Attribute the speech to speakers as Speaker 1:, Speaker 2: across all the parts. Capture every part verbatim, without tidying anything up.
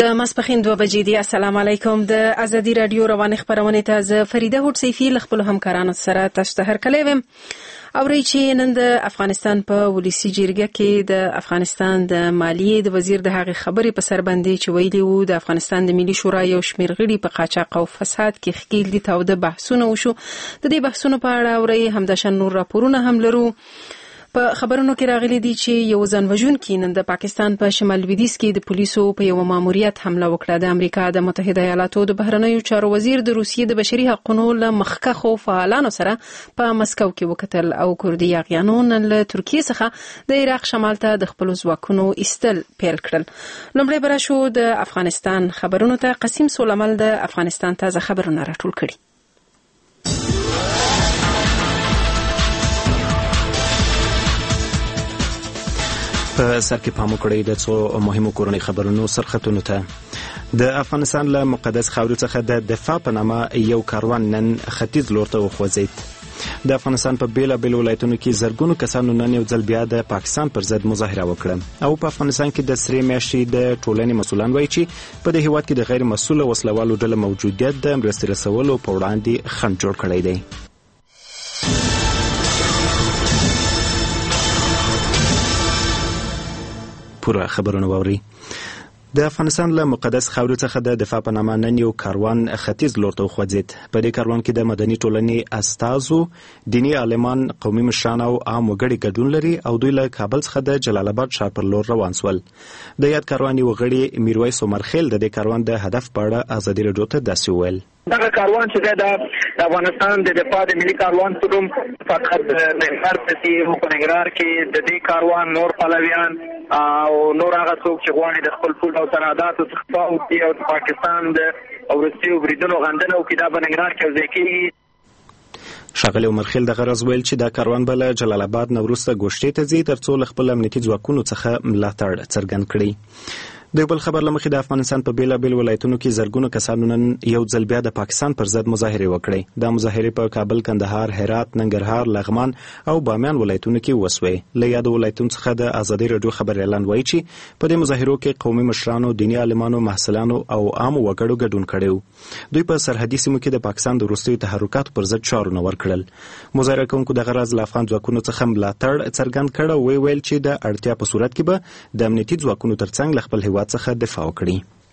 Speaker 1: د ماسپښین دوه بجې دي. السلام علیکم. د ازادي رادیو روانې خبرونې ته زه فریده هوډ سیفي له خپلو همکارانو سره تاسو ته هرکلی ویم. اورئ چې نن د افغانستان په ولسي جرګه کې د افغانستان د مالیې د وزیر د هغې خبرې په سر باندې چې ویلي وو د افغانستان د ملي شورا یو شمېر غړي په قاچاق او فساد کې ښکېل دي تاوده بحثونه وشو. د دې بحثونو په اړه اورئ همداشان نور راپورونه هم لرو. په خبرونو کې راغلي دي چې یو ځان وژونکي نن د پاکستان په شمال لویدیځ کې د پولیسو په یو ماموریت حمله وکړه. د امریکا د متحده ایالاتو د بهرنیو چارو وزیر د روسیې د بشري حقوقو له مخکښو فعالانو سره په مسکو کې وکتل او کردي یاغیانو نن له ترکیې څخه د عراق شمال ته د خپلو ځواکونو ایستل پیل کړل. لومړی به راشو د افغانستان خبرونو ته. قسیم سولمل د افغانستان تازه خبرونه راټول کړي.
Speaker 2: په سر کې پام وکړئ د څو مهمو کورنۍ خبرونو سرخطونو ته. د افغانستان له مقدس خاورې څخه د دفاع په نامه یو کاروان نن ختیځ لور ته وخوځېد. د افغانستان په بیلابیلو ولایتونو کې زرګونو کسانو نن یو ځل بیا د پاکستان پر ضد مظاهره وکړه او په افغانستان کې د سرې میاشتې د ټولنې مسؤلان وایي چې په دې هیواد کې د غیر مسؤله وسلوالو ډله موجودیت د مرستې رسولو په وړاندې خنډ جوړ کړی دی. پوره خبرونه واوري. د افغانستان له مقدس خاورې څخه د دفاع په نامه نن یو کاروان ختیځ لور ته وخوځېد. په دې کاروان کې د مدني ټولنې استازو، دیني عالمان، قومي مشران او عام وګړي ګډون لري او دوی له کابل څخه د جلال آباد ښار پر لور روان سول. د یاد کاروان یو غړي میرویس عمرخیل د دې کاروان د هدف په اړه ازادي رادیو ته داسې وویل:
Speaker 3: دغه کاروان چې د افغانستان د دفاع د ملي کاروان په نوم فقط د ننګرهار په په ننګرهار کې د دې کاروان نور پلویان او نور هغه څوک چې غواړي د خپل پول او سرحداتو څخه دفاع وکړي او د پاکستان د وروستیو بریدونو غندنه وکړي، دا په ننګرهار کې یوځای کېږي.
Speaker 2: ښاغلی عمرخیل دغه راز ویل چې دا کاروان به له جلال آباد نه وروسته ګوشتې ته ځي تر څو له خپل امنیتي ځواکونو څخه ملاتړ څرګند کړي. د بل خبر له مخې د افغانستان په بیلابیل ولایتونو کې زرګونو کسانو نن یو ځل بیا د پاکستان پر ضد مظاهرې وکړې. دا مظاهرې په کابل، کندهار، هرات، ننګرهار، لغمان او بامیان ولایتونو کې وسوې. له یادو ولایتونو څخه د ازادي رادیو خبر اعلان وایي چې په دې مظاهرو کې قومي مشرانو، دیني عالمانو، محصلانو او عامو وګړو ګډون کړی. دوی په سرحدي سیمو کې د پاکستان د وروستیو تحرکاتو پر ضد چارونه ورکړل. مظاهره کوونکو دغه راز له افغان ځواکونو څخه ملاتړ څرګند کړ او ویل چې د اړتیا په صورت کې به د امنیتي ځواکونو ترڅنګ له خپل هیواد څخه دفاع وکړي.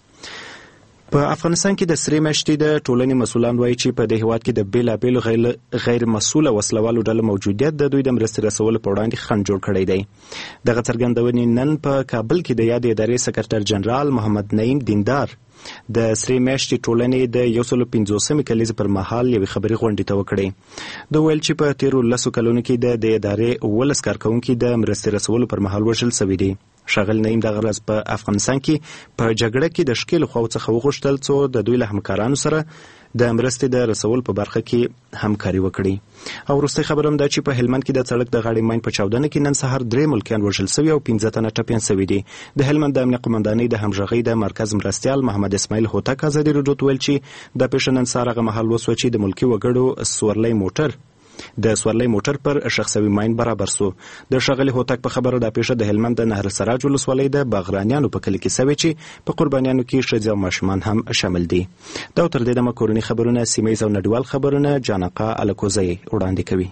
Speaker 2: په افغانستان کې د سرې میاشتې د ټولنې مسؤلان وایي چې په دې هیواد کې د بیلابیلو غیر, غیر مسؤله وسلوالو ډله موجودیت د دوی د مرستې رسولو په وړاندې خنډ جوړ کړی دی. دغه څرګندونې نن په کابل کې د یادې ادارې سکرټر جنرال محمد نعیم دیندار د سرې میاشتې ټولنې د یو سل پنځوسمې کلیزې پر مهال یوې خبري غونډې ته وکړې. د ویل چې په تیرو لسو کلونو کې د دې ادارې ولس کارکوونکي د مرستې رسولو پر مهال وژل شوي دي. ښاغلی نعیم دغه ورځ په افغانستان کې په جګړه کې د ښکېلو خواو څخه وغوښتل څو د دوی له همکارانو سره د مرستې د رسول په برخه کې همکاري وکړي. او وروستۍ خبر هم دا چې په هلمند کې د سړک د غاړې ماین په چاودنه کې نن سهار درې ملکیان وژل شوي او پنځه تنه ټپیان شوي دي. د هلمند د امنیه قمندانۍ د همغږۍ د مرکز مرستیال محمد اسماعیل هوتک ازادي رادیو ته ویل چې د پیښې نن سهار هغه مهال وسوه چې د ملکي وګړو سورلی موټر د سورلی موټر پر شخصوي ماین برابر سو. د ښاغلي هوتک په خبره دا پیښه د هلمند د نهر سراج ولسوالۍ د باغرانیانو په کلي کې سوې چې په قربانیانو کې ښځې او ماشومان هم شامل دي. دا تر دې دمه کورني خبرونه، سیمه ییز او نړیوال خبرونه جانقه الکوزی وړاندې کوي.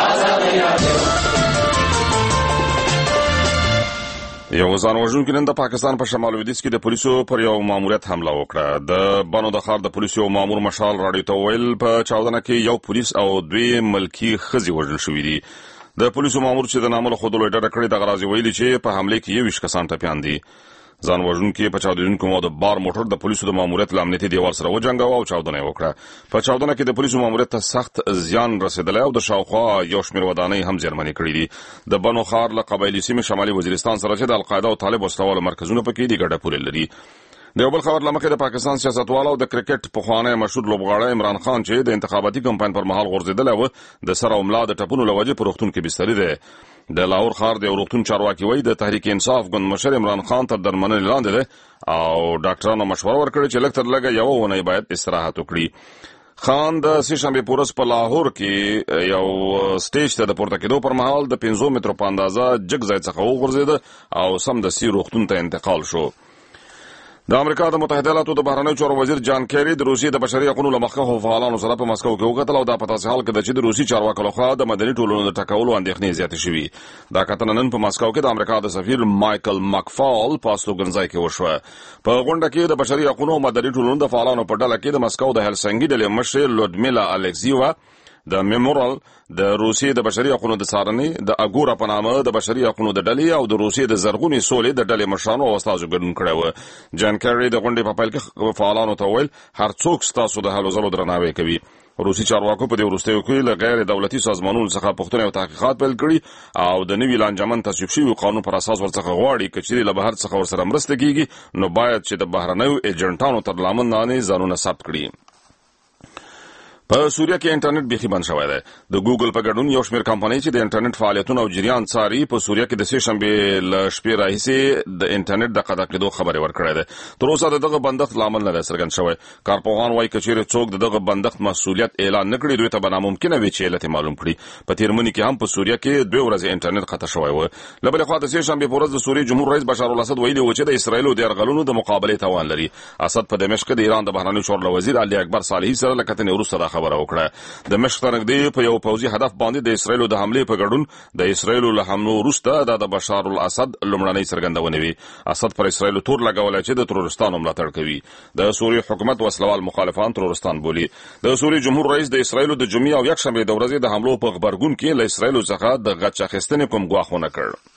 Speaker 4: یو ځان وژونکی نن د پاکستان په شمال لویدیځ کې د پولیسو پر یو ماموریت حمله وکړه. د بنو د ښار د پولیسو مامور مشال راډیو ته ویل په چاودنه کې یو پولیس او دوی ملکی ښځې وژل شوي دي. د پولیسو مامور چې د نامه له ښودلو یې ډډه کړې دغه راز ویلي چې په حملې کې یوویشت کسان ټپیان دي. ځان وژونکي په چاودونکو مو د بار موټر د پولیسو د ماموریت له امنیتي دیوال سره وجنګاوه او چاودنه یې وکړه. په چاودنه کې د پولیسو ماموریت ته سخت زیان رسېدلی او د شاوخوا یو شمېر ودانۍ هم زیانمنې کړي دي. د بنو ښار له قبایلي سیمې شمالي وزیرستان سره چې د القاعده او طالب وسلوالو مرکزونه پکې دي ګډه پورې لري. د یو بل خبر له مخې د پاکستان سیاستوال او د کرکټ پخوانی مشهور لوبغاړی عمران خان چې د انتخاباتي کمپاین پر مهال غورځېدلی و د سر او ملا د ټپونو له وجې په روغتون کې بستري دی. د لاهور ښار د یو روغتون چارواکي وایي د تحریک انصاف ګوند مشر عمران خان تر درملنې لاندې دی او ډاکټرانو مشوره ورکړې چې لږ تر لږه یوه اونۍ باید استراحت وکړي. خان د سې شنبې په ورځ په لاهور کې یو سټیج ته د پورته کېدو پر مهال د پنځو مترو په اندازه جګ ځای څخه وغورځېده او سمدستي روغتون ته انتقال شو. د امریکا د متحده ایالاتو د بهرنیو چارو وزیر جان کیری د روسیې د بشري حقوقو له مخکښو فعالانو سره په مسکو کې وکتل او دا په تاسو حال کې د چې د روسي چارواکو لخوا د مدني ټولنو د ټاکولو اندېښنې زیاتې شوې. دا کتنه نن په مسکو کې د امریکا د سفیر مایکل مکفال په استوګنځای کې وشوه. په غونډه کې د بشري حقوقو او مدني ټولنو د فعالانو په ډله کې د مسکو د هلسنګي ډلې مشر لودمیلا الکسیوا، د میمورال د روسیې د بشري حقوقو د څارنې د اګورا په نامه د بشري حقوقو د ډلې او د روسیې د زرغونې سولې د ډلې مشرانو او استازو ګډون کړی و. جان کیری د غونډې په پیل کې فعالانو ته وویل هر څوک ستاسو د هلو ځلو درناوی کوي. روسي چارواکو په دې وروستیو کې له غیر دولتي سازمانونو څخه پوښتنې او تحقیقات پیل کړي او د نوي لانجمن تصویب شوي قانون پر اساس ورڅخه غواړي چې چیرې له بهر څخه ورسره مرسته کیږي نو باید چې د بهرنیو ایجنټانو تر لامل لاندې ځانونه ثبت کړي. په سوریه کې انټرنیټ بيخي بند شوی دی. د ګوګل په ګډون یو شمېر کمپنۍ چې د انټرنیټ فعالیتونو او جریان څاري په سوریه کې د سې شنبې له شپې راهیسې د انټرنیټ د قطع کېدو خبرې ورکړې ده. تر اوسه دغه بندښت لامل نه دی څرګند شوی. کارپوهان وایي که چیرې څوک دغه بندښت مسؤلیت اعلان نه کړي دوی ته به ناممکنه وي چې علت معلوم کړي. په تیر مني کې هم په سوریه کې دوه ورځې انټرنیټ قطع شوی و. له بلې خوا د سې شنبې په ورځ د سوریې جمهور رئیس بشار الاسد ویلي و چې د اسرایلو د یرغلونو د مقابلې توان لري. اسد په دمشق کې د ایران د بهرنیو چارو وزیر علي اکبر صالحي سره له کتنې وروسته دا خبره وکړه. د مشق ترنګدې په یو پوځي هدف باندې د اسرایلو د حملې په ګډون د اسرایلو له حملو وروسته د بشار الاسد لومړنۍ څرګندونه وي. اسد پر اسرایلو تور لګولای چې د ترورستانو ملاتړ کوي. د سوریې حکومت وسلوال مخالفان ترورستان بولي. د سوریې جمهور رئیس د اسرایلو د جمعې او یکشنبې د ورځې د حملو په خبرګون کې له اسرایلو څخه د غچ اخیستنې کوم ګواښونه کړ.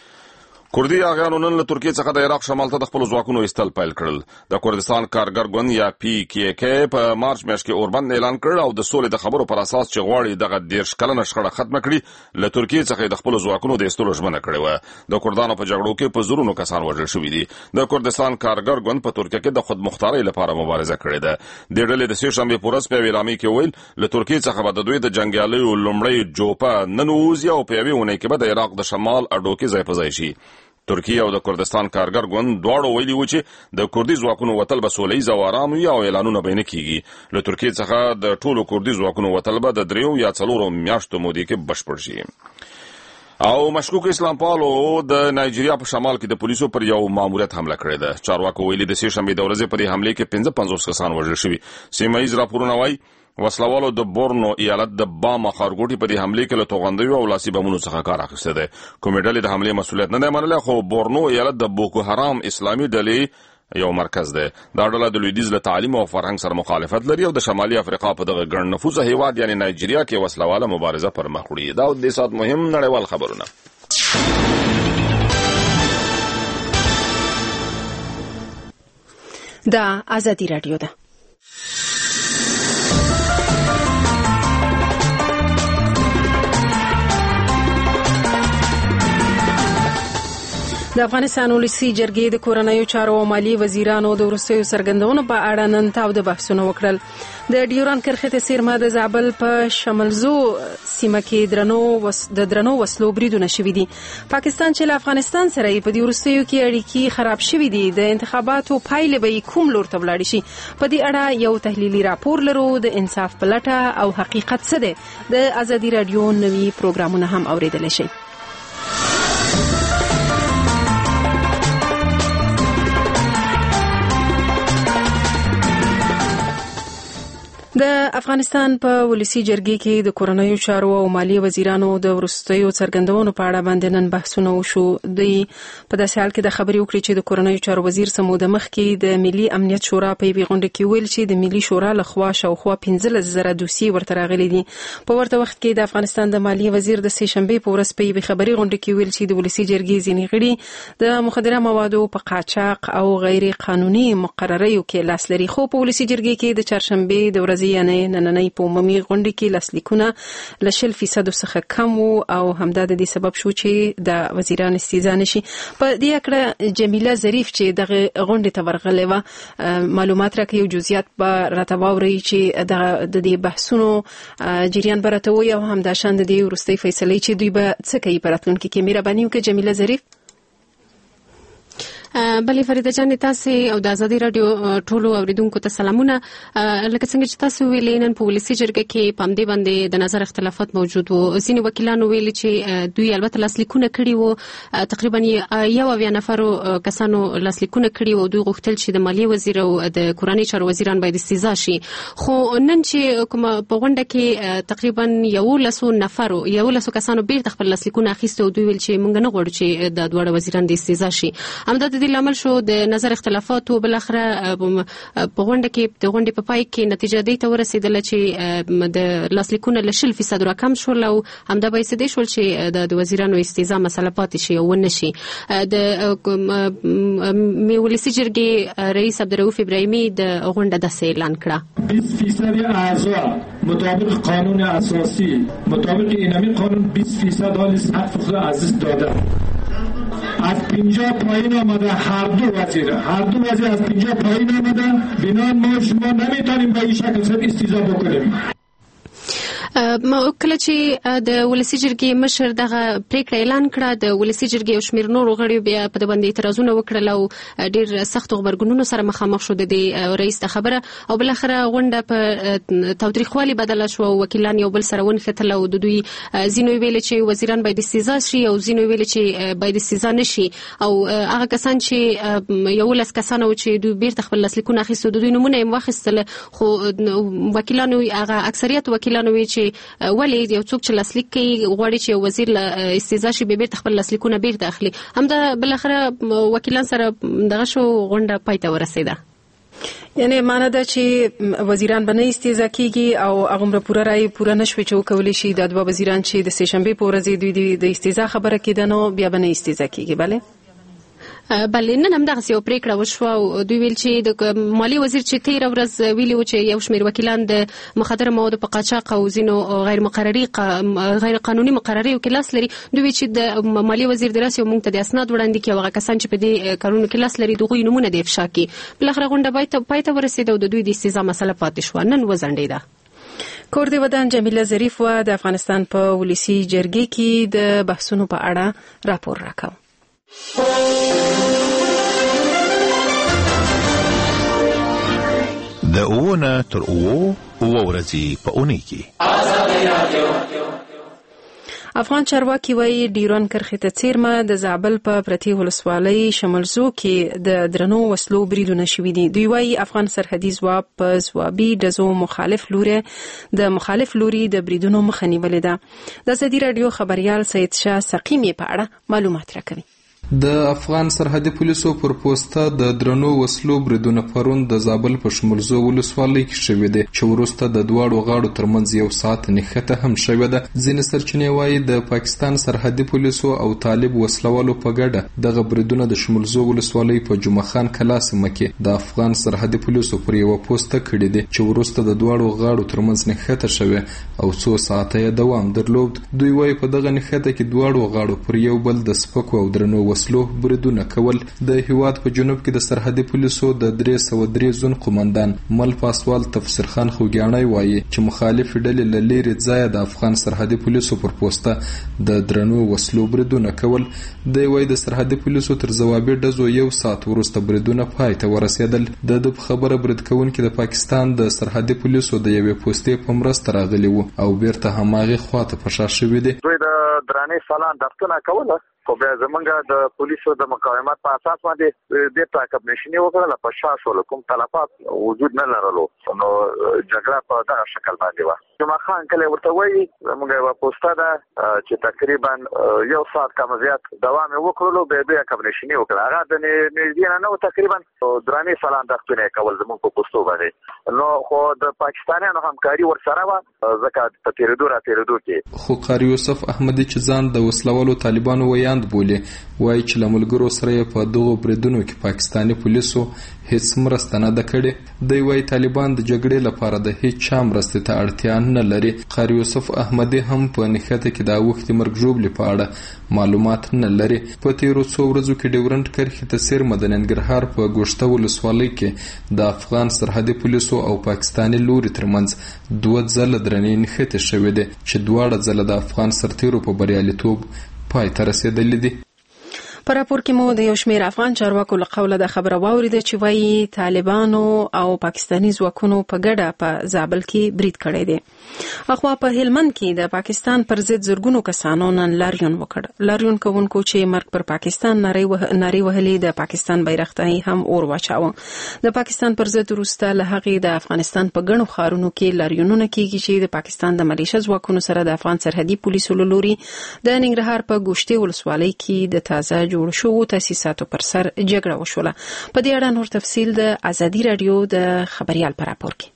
Speaker 4: کردي اغیانو نن له ترکیې څخه د عراق شمال ته د خپل ځواکونو ایستل پیل کړل. د کردستان کارګر ګوند یا پی کې کې په مارچ میاشت کې اوربند اعلان کړ او د سولې د خبرو پر اساس چې غواړي دغه دیرش کلنه شخړه ختمه کړي له ترکیې څخه د خپل ځواکونو د ایستلو ژمنه کړې و. د کردانو په جګړو کې په زورونو کسان وژل شوي دي. د کردستان کارګر ګوند په ترکیه کې د خودمختارۍ لپاره مبارزه کړې ده. د ډلې د سې شنبې په ورځ په اعلامیه کې ویل له ترکیې څخه به د دوی د جنګیالیو لومړی جوپه نن ووځي او په یوې اونۍ کې به د عراق د شمال اډو کې ځای په ځای شي. ترکیه او د کردستان کارګر ګوند دواړو ویلي و چې د کردي ځواکونو وتل به سوله ییز او ارام وي او اعلانونه به نه کیږي. له ترکیې څخه د ټولو کردي ځواکونو وتل به د دریو یا څلورو میاشتو مودې کې بشپړ شي. او مشکوک اسلام پالو د نایجیریا په شمال کې د پولیسو پر یو ماموریت حمله کړې ده. چارواکو ویلي د سې شنبې د ورځې په دې حملې کې پنځه پنځوس کسان وژل شوي. سیمه ییز راپورونه وایي وسلوالو د بورنو ایالت د باما ښارګوټي په دې حملې کې له توغندیو او لاسي بمونو څخه کار اخیستی دی. کومې ډلې د حملې مسؤلیت نه دی منلی خو بورنو ایالت د بوکو حرام اسلامي ډلې یو مرکز دی. دا ډله د لویدیځ له تعلیم او فرهنګ سره مخالفت لري او د شمالي افریقا په دغه ګڼ نفوسه هیواد یعنی نایجیریا کې وسلواله مبارزه پر مخ وړي. دا د سات مهم نړیوال خبرونه.
Speaker 1: دا آزادی رادیو ده. د افغانستان ولسی جرګې د کورنیو چارو او مالی وزیرانو د وروستیو څرګندونو په اړه نن تاوده بحثونه وکړل. د ډیوران کرښې ته څیرمه د زابل په شملزو سیمه کې درنو وس د درنو وسلو بریدونه شوي دي. پاکستان چې له افغانستان سره په دې وروستیو کې اړیکې خراب شوي دي. د انتخاباتو پایلې به کوم لور ته ولاړ شي. په دې اړه یو تحلیلي راپور لرو. د انصاف پلټه او حقیقت څه دی. د آزادی رادیو نوي پروګرامونه هم اوریدل شي. د افغانستان په ولسی جرګې کې د کورنیو چارو او مالی وزیرانو د وروستیو څرګندونو په اړه باندې نن بحثونه وشو. دوی په داسې حال کې د خبرې وکړې چې د کورنیو چارو وزیر سمود مخکې د ملي امنیت شورا په یوې غونډه کې ویل چې د ملي شورا لخوا شاوخوا پنځلس زره دوسیې ورته راغلي دي. په ورته وخت کې د افغانستان د مالی وزیر د سې شنبې په ورځ په یوې خبري غونډه کې ویل چې د ولسی جرګې ځینې غړي د مخدره موادو په قاچاق او غیر قانوني مقرریو کې لاس لري. خو په ولسی جرګې کې د چهارشنبې د ورځې یعنی نننۍ په عمومي غونډه کې لاسلیکونه له شل فیصد څخه کم وو او همدا د دې سبب شو چې د وزیران استیزا نشي. په دې اړه جمیله ظریف چې دغه غونډه ته ورغلې و معلومات راکړي او جزئیات به راته واوري چې د دې بحثونو جریان برته وي او هم د شاند د وروستي فیصلې چې دوی به څه کوي په راتلونکي کې. مهرباني وکړئ جمیله ظریف. بلې فریده جان تاسو او د ازادي رادیو ټولو اوریدونکو ته سلامونه. لکه څنګه چې تاسو ویلې نن په ولسی جرګه کې پام دې باندې د نظر اختلافات موجود وو. ځینې وکیلانو ویلي چې دوی البته لاسلیکونه کړي وو، تقریبا یو اویا نفرو کسانو لاسلیکونه کړي وو. دوی غوښتل چې د مالیې وزیر او د کورنۍ چارو وزیران باید استیضاح شي، خو نن چې کوم په غونډه کې تقریبا یو لسو نفرو یو لسو کسانو بیرته خپل لاسلیکونه اخیستي او دوی ویل چې موږ نه غواړو چې د دوه وزیران د استیضاح شي. همدا د لامل شو د نظر اختلافات او بل اخره په غونډه کې د غونډې په پای کې نتیجه دی ته ورسېدل چې د لاسلیکونه له شل فیصد راکم شول او همدا به سده شول چې د وزیرانو استیضاح مسله پاتې شي او ونشي. د ولسی جرګې رئیس عبدالرؤف ابراهیمی د غونډه د اعلان کړه
Speaker 5: بیست فیصد اعضا مطابق قانون اساسی مطابق اینمی قانون بیست فیصد حال حق خود از دست داده. از پنجاه پایین آمده هر دو وزیر هر دو وزیر از پنجاه پایین آمدن، بنابراین ما شما نمیتونیم به این شکل سر استیضاح بکنیم.
Speaker 1: کله چې د ولسی جرګې مشر دغه پریکړه اعلان کړه، د ولسی جرګې او شمیر نورو غړیو بیا په دې باندې اعتراضونه وکړل او ډېر سخت خبرګونونو سره مخامخ شو د رئیس ته خبره او بل اخره غونډه په تاوتریخوالي بدله شو. وکیلان یو بل سره ونښتل او د دوی ځینو ویل چې وزیران باید استیضاح شي او ځینو ویل چې باید استیضاح نشي او هغه کسان چې یو لس کسان او چې دوی بیرته خپل لاسلیکونه اخیستو د دوی نمونه یې واخیستل، خو وکیلانو هغه اکثریت وکیلانو وی چې ولی یو څوک چې لاسلیک کوي غواړي چې وزیر له استیضاح شي بیرته خپل لاسلیکونه بیرته اخلي. همدا بل اخره وکیلان سره دغه شو غونډه پای ته ورسېده.
Speaker 6: یعنی معنی ده چې وزیران به نه استیضاح کیږي او هغومره پوره رای پوره نشوي چې وکولی شي د دوه وزیران چې د سه شنبې په ورځ دوی د استیضاح خبره کېده نو بیا به نه استیضاح کیږي. بله
Speaker 1: بلې نن هم دغسې یو پریکړه وشوه او دوی ویل چې د مالی وزیر چې تېره ورځ ویلي و چې یو شمېر وکیلان د مخدره موادو په قاچاق او ځینو غیر مقرري غیر قانوني مقرریو کې لاس لري، دوی ویل چې د مالی وزیر د راسي موږ ته د اسناد وړاندې کړي او هغه کسان چې په دې کارونو کې لاس لري د هغوی نومونه د افشا کړي. بالاخره غونډه پای ته ورسېده او د دوی د استیضاح مسله پاتې شوه، نن وځنډېده.
Speaker 6: کور د ودان جمیله ظریف و د افغانستان په ولسی جرګې کې د بحثونو په اړه راپور راکاو.
Speaker 7: د اوونه تر اوو اوه ورځې په اونۍ کې
Speaker 6: افغان چارواکي وایي ډیورن کرښې ته څیرمه د زابل په پرتې ولسوالۍ شملزو کې د درنو وسلو بریدونه شوي دي. دوی وایي افغان سرحدي ځواب په ځوابي ډزو مخالف لوري د مخالف لوري د بریدونو مخه نیولې ده. د ازادي راډیو خبريال سید شاه سقیمي په اړه معلومات راکوي.
Speaker 8: د افغان سرحدي پولیسو پر پوسټه د درنو وسلو بریدونه پرون د زابل په شملزو ولسوالۍ کې شوې دي چې وروسته د دواړو غاړو ترمنځ یو ساعت نښته هم شوې ده. ځینې سرچینې وایي د پاکستان سرحدي پولیسو او طالب وسلوالو په ګډه دغه بریدونه د شملزو ولسوالۍ په جمعه خان کلا سیمه کې د افغان سرحدي پولیسو پر یو پوسټه کړې دي چې وروسته د دواړو غاړو ترمنځ نښته شوې او څو ساعته یې دوام درلود. دوی وایي په دغه نښته کې دواړو غاړو پر یو بل د سپکو او درنو وسلو بریدونه کول. د هیواد په جنوب کې د سرحدي پولیسو د درې سوه درې زون قومندان مل پاسوال تفسیر خان خوګیاڼی وایي چې مخالف ډلې له لرې ځایه د افغان سرحدي پولیسو پر پوسټه د درنو وسلو بریدونه کول. دی وایي د سرحدي پولیسو تر ځوابي ډزو یو ساعت وروسته بریدونه پای ته ورسېدل. د ده په خبره برید کوونکي د پاکستان د سرحدي پولیسو د یوې پوستې په مرسته راغلي وو او بیرته هماغې خواته په شا شوي دي.
Speaker 3: دوی د درانې سالان دفتونه کوله خو بیا زمونږ د پولیسو د مقاومت په اساس باندې د تعقیب نشینی وکړه په شا شول، کوم تلفات وجود نه لرلو نو جګړه په دغه شکل باندې و. جمعه خان کله ورته وایي زمونږ یوه پوسټه ده چې تقریبا یو ساعت کم زیات دوام یې وکړلو بیا بیا تعقیب نشینی وکړه. هغه د نږدې نه نه و تقریبا درانې سالان دفتونه یې کول زمونږ په پوسټو باندې نو خو د پاکستانیانو همکاري ورسره وه ځکه په تېرېدو را تېرېدو کې.
Speaker 8: خو قاري یوسف احمدي چې ځان د وسلوالو طالبانو ویاند بولي وایي چې له ملګرو سره یې په دغو بریدونو کې پاکستاني پولیسو هیڅ مرسته نه ده کړې. دی وایي طالبان د جګړې لپاره د هیڅ چا مرستې ته اړتیا نه لري. قاري یوسف احمدي هم په نښته کې د اوښتې مرګ ژوبلې په اړه معلومات نه لري. په تېرو څو ورځو کې ډیورنډ کرښې ته څیرمه د ننګرهار په ګوشته ولسوالۍ کې د افغان سرحدي پولیسو او پاکستاني لوري ترمنځ دوه ځله درنې نښتې شوې دي چې دواړه ځله د افغان سرتیرو په بریالیتوب پای ته رسېدلې دي.
Speaker 1: په راپور کې مو د یو شمېر افغان چارواکو له قوله د خبره واوریده چې وایي طالبانو او پاکستاني ځواکونو په ګډه په زابل کې برید کړی دی. اخوا په هلمند کې د پاکستان پر ضد زرګونو کسانو نن لاریون وکړ. لاریون کوونکو چې مرګ پر پاکستان نارې وهلې د پاکستان بیرغ ته هم اور واچاوه. د پاکستان پر ضد وروسته له هغې د افغانستان په ګڼو ښارونو کې لاریونونه کیږي چې د پاکستان د ملیشه ځواکونو سره د افغان سرحدي پولیسو له لوري د ننګرهار په ګوشتې ولسوالۍ کې د تازه جوړ شوو تاسیساتو پر سر جګړه وشوله. په دې اړه نور تفصیل د ازادي رادیو د خبريال پر راپور کې.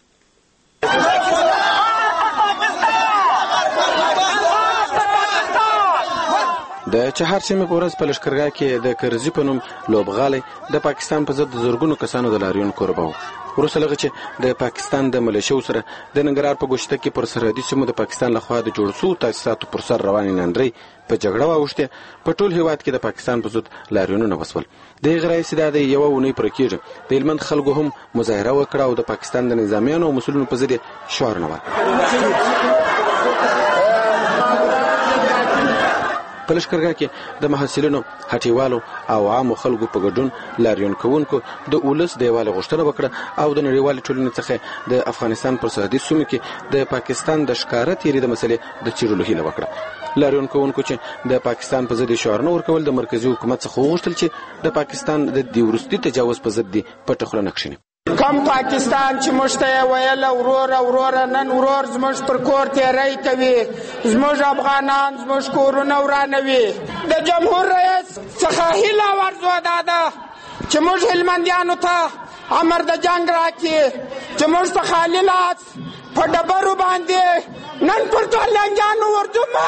Speaker 9: د چهار سیمې په ورځ په لښکرګاه کې د کرزي په نوم لوبغالی د پاکستان په ضد زرګونو کسانو د لاریون کوربه و. وروسته لغه چې د پاکستان د ملیشو سره د ننګرهار په ګوشته کې پر سرحدي سیمو د پاکستان لخوا د جوړ شوو تاسیساتو پر سر روانې ناندرۍ په جګړه واوښتې، په ټول هیواد کې د پاکستان په ضد لاریونونه وسول. د هغې راهیسې دا د یوه اونۍ پوره کېږي د هلمند خلکو هم مظاهره وکړه او د پاکستان د نظامیانو او مسؤلینو په ضد یې شعارونه ورکړل. په لښکرګاه کې د محصلینو، هټیوالو او عامو خلکو په ګډون لاریون کوونکو د ولس د یووالي غوښتنه وکړه او د نړیوالې ټولنې څخه د افغانستان پر سرحدي سیمو کې د پاکستان د ښکاره تېري د مسلې د څېړلو هیله وکړه. لاریون کوونکو چې د پاکستان په ضد شعارونه ورکول د مرکزي حکومت څخه وغوښتل چې د پاکستان د دې وروستي تجاوز په ضد دې پټه خوله نه کښیني.
Speaker 10: کم پاکستان چې موږ ته ویل وروره وروره نن ورور زموږ پر کور تیری کوي، زموږ افغانان زموږ کورونه ورانوي. د جمهور رئیس څخه هیله ورځو دا ده چې موږ هلمندیانو ته امر د جنګ راکړي چې موږ ته خالي لاس په ډبرو باندې نن پر ټولنګیانو ورځو.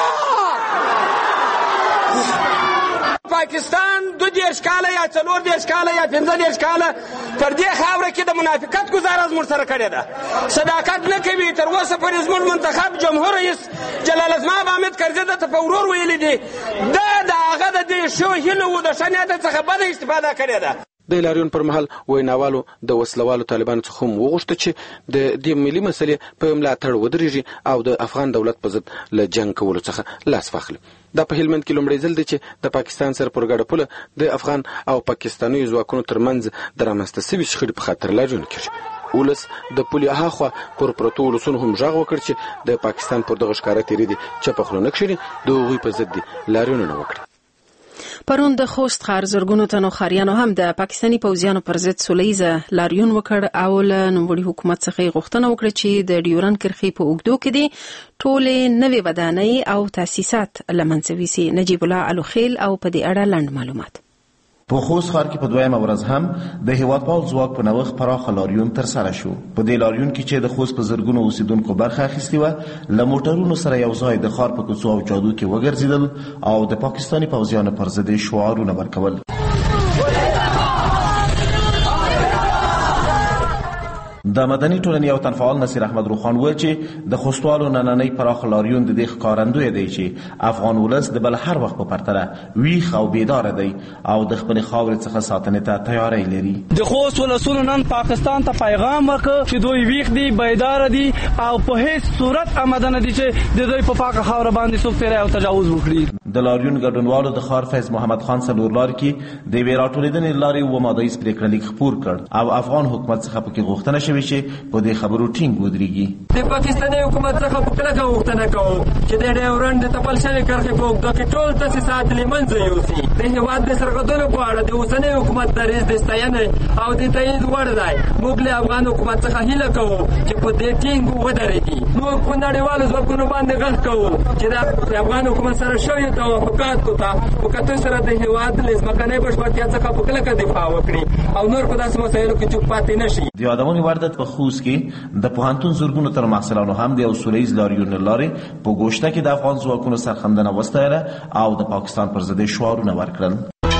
Speaker 10: پاکستان دو دیرش کاله یا څلور دیرش کاله یا پنځه دیرش کاله پر دې خاوره کې د منافقت ګزاره زموږ سره کړې ده، صداقت نه کوي. تر اوسه پورې زموږ منتخب جمهور رئیس جلال الاسماء حامد کرزي د ته په ورور ویلي دي دا د هغه د دې شو هیلو و د ښه نیت څخه بده استفاده کړې ده.
Speaker 9: د لاریون پر مهال ویناوالو د وسلوالو طالبانو څخه هم وغوښته چې د دې ملي مسلې په ملاتړ ودرېږي او د افغان دولت په ضد له جنګ کولو څخه لاس واخلي. دا په هلمند کې لومړی ځل دی چې د پاکستان سره پر ګډه پوله د افغان او پاکستاني ځواکونو ترمنځ د رامنځته سوي شخړې په خاطر لاریون کېږي. ولس د پولې هاخوا پر پرتو ولسونو هم غږ وکړ چې د پاکستان پر دغه ښکاره تېري دي چپه خوله نه کښیني، د هغوی په ضد دې لاریونونه وکړي.
Speaker 1: پرون د خوست ښار زرګونو تنو ښاریانو هم د پاکستاني پوځیانو پر ضد سولیزه لاریون وکړ او له نوموړي حکومت څخه غوښتنه وکړه چې د ډیورند کرښې په اوږدو کې دي ټولې نوې ودانۍ او تاسیسات له منځه ویسي. نجیب الله الوخیل او په دې اړه لنډ معلومات.
Speaker 11: په خوست ښار کې په دویمه ورځ هم د هیوادپال ځواک په نوښت پراخه لاریون ترسره شو. په دې لاریون کې چې د خوست په زرګونو اوسیدونکو برخه اخیستې وه، له موټرونو سره یو ځای د ښار په کوڅو او جادو کې وګرځېدل او د پاکستاني پوځیانو پر ضد شعارونه ورکول. د مدني ټولنې یو تنفعال نصیر احمد روخان وویل چې د خوستوالو نننۍ پراخه لاریون د دې ښکارندوی دی چې افغان ولس د بل هر وخت په پرتله ویښ او بیداره دی او د خپلې خاورې څخه ساتنې ته تیاری لري.
Speaker 12: د خوست ولسونو نن پاکستان ته پیغام ورکړ چې دوی ویښ دي، بیداره دي او په هیڅ صورت آماده نه دي چې د دوی په پاکه خاوره باندې څوک تیری او تجاوز وکړي.
Speaker 11: د لاریون ګډونوالو د ښار فیض محمد خان څلورلارې کې د یوې راټولېدنې لارې اووه ماده ییز پرېکړه لیک خپور کړ او افغان حکومت څخه پکې غوښتنه شوې چې په دې خبرو ټینګ ودرېږي.
Speaker 13: د پاکستاني حکومت څخه په کلکه غوښتنه کوو چې د ډیورنډ د تپل شوې کرښې په اوږدو کې ټول تاسیسات له منځه یوسي. د هېواد د سرحدونو په اړه د اوسني حکومت دریځ د ستاینې او د تایید وړ دی. موږ له افغان حکومت څخه هیله کوو چې په دې ټینګ ودرېږي. موږ په نړیوالو ځواکونو باندې غږ کوو چې د افغان حکومت سره شویو توافقاتو ته په کتو سره د هېواد له ځمکنۍ بشپړتیا څخه په کلکه دفاع وکړي او نور په داسې مسایلو کې چوپ پاتې نه شي.
Speaker 11: د یادونې وړ ده په خوست کې د پوهنتون زرګونو تر محصلانو هم د یو سولیز لاریون له لارې په ګوشته کې د افغان ځواکونو سرښندنه وستایله او د پاکستان پر ضد شعارونه ورکړل.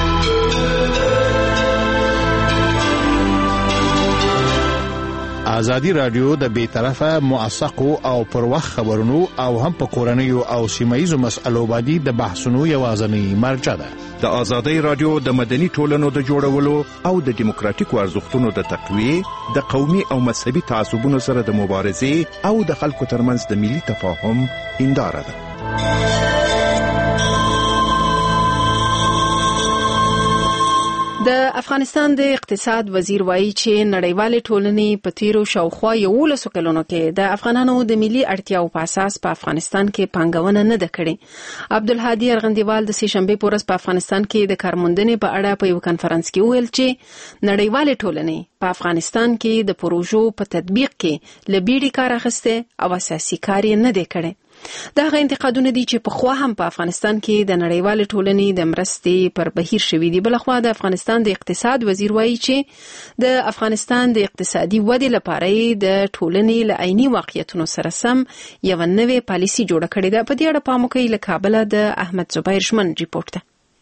Speaker 7: ازادي رادیو د بیطرفه موثقو او پر وخت خبرونو او هم په کورنیو او سیمایي مسألو باندې د بحثونو یوازینی مرجع ده.
Speaker 14: د ازادي رادیو د مدني ټولنو د جوړولو او د دیموکراتیکو ارزښتونو د تقویې، د قومي او مذهبي تعصبونو سره د مبارزې او د خلکو ترمنځ د ملي تفاهم هنداره ده.
Speaker 1: افغانستان د اقتصاد وزیر وایي چې نړیوالې ټولنې په تیرو شاوخوا یولسو کلونو کې د افغانانو د ملي اړتیاو په اساس په افغانستان کې پانګونه نه ده کړې. عبدالهادي ارغندیوال د سې شنبې په ورځ په افغانستان کې د کارموندنې په اړه په یو کنفرانس کې وویل چې نړیوالې ټولنې په افغانستان کې د پروژو په تطبیق کې له بیړې کار اخیسته او اساسي کار یې نه دی کړی. دغه انتقادونه دي چې په خوا هم په افغانستان کې د نړیوالې ټولنې د مرستې پر بهیر شوي دي. بلخوا د افغانستان د اقتصاد وزیر وایي چې د افغانستان د اقتصادي ودې لپاره د ټولنې له عیني واقعیتونو سره سم یو نوې پالیسي جوړه کړې ده. په دې اړه پام وکړئ. له کابله د احمد زبیر شمن ریپورت ده.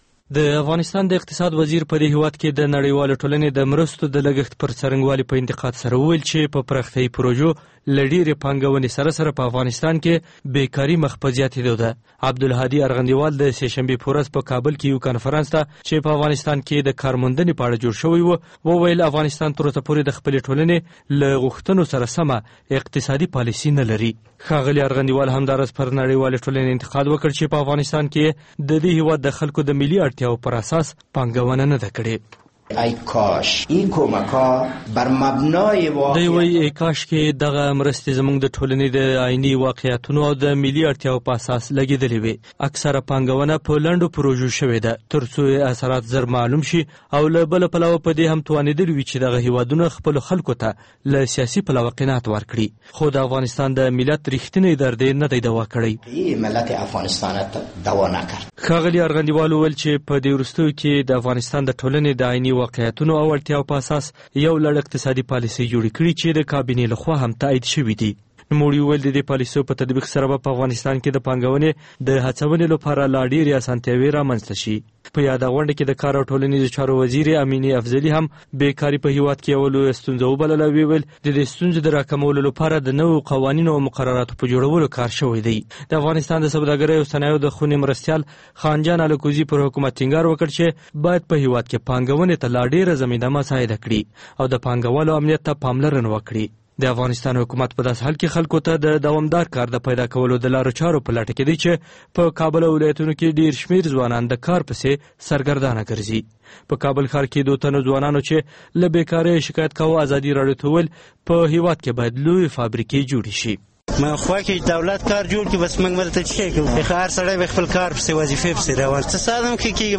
Speaker 15: د افغانستان د اقتصاد وزیر په دې هیواد کې د نړیوالو ټولنې د مرستو د لګښت پر څرنګوالي په انتقاد سره وویل چې په پراختیایي پروژو له ډېرې پانګونې سره سره په افغانستان کې بیکاري مخ په زیاتېدو ده. عبدالهادي ارغندیوال د سې شنبې په ورځ په کابل کې یو کنفرانس ته چې په افغانستان کې د کارموندنې په اړه جوړ شوی و وویل افغانستان تر اوسه پورې د خپلې ټولنې له غوښتنو سره سمه اقتصادي پالیسي نه لري. ښاغلي ارغندیوال همدارس پر نړیوالې ټولنې انتقاد وکړ چې په افغانستان کې د دې هیواد د خلکو د ملي اړتیاو پر اساس پانګونه نه ده کړې.
Speaker 16: ای کاش این کمک‌ها بر مبنای واقع
Speaker 15: دی وی ای کاش کې دغه مرستې زموږ د ټولنې د عیني واقعیتونو او د ملي اړتیاو په اساس لګېدلې وي. اکثره پانګونه په لنډو پروژو شوې ده ترڅو اثرات زر معلوم شي او له بل پلوه په دې هم توانېدلي وي چې دغه هیوادونه خپل خلکو ته له سیاسي پلوه قناعت ورکړي. خو د افغانستان د ملت رښتینی درد نه دی دوا کړی.
Speaker 16: ملت افغانستان دوا نکرد.
Speaker 15: ښاغلي ارغندیوال وویل چې په دې وروستیو کې د افغانستان د ټولنې د عیني واقعیتونو او اړتیاو په اساس یو لړ اقتصادي پالیسۍ جوړې کړي چې د کابینې لخوا هم تایید شوي دي. نوموړي وویل د دې پالیسیو په تطبیق سره به په افغانستان کې د پانګونې د هڅونې لپاره لا ډېرې اسانتیاوې رامنځته شي. په یاده غونډه کې د کار او ټولنیزو چارو وزیر امینې افضلي هم بیکاري په هیواد کې یوه لویه ستونزه وبلله. ویل د دې ستونزې د راکمولو لپاره د نویو قوانینو او مقرراتو په جوړولو کار شوی دی. د افغانستان د سوداګرۍ او صنایعو د خونې مرستیال خانجان الکوزي پر حکومت ټینګار وکړ چې باید په هیواد کې پانګونې ته لا ډېره زمینه مساعده کړي او د پانګوالو امنیت ته پاملرنه وکړي. د افغانستان حکومت په داسې حال کې خلکو ته د دوامدار کار د پیدا کولو د لارو چارو په لټه کې دی چې په کابل او ولایتونو کې ډیر شمیر ځوانان د کار پسې سرګردانه ګرځي. په کابل ښار کې دوه تنو ځوانانو چې له بیکارۍ شکایت کاوه ازادي راډیو ته وویل په هیواد کې باید لویې فابریکې جوړې شي.
Speaker 17: من خو کې دولت کار جوړ کی بس موږ ولته چې کوو هر سړی به خپل کار پسې وظیفه پسې روان څه سادم کې کې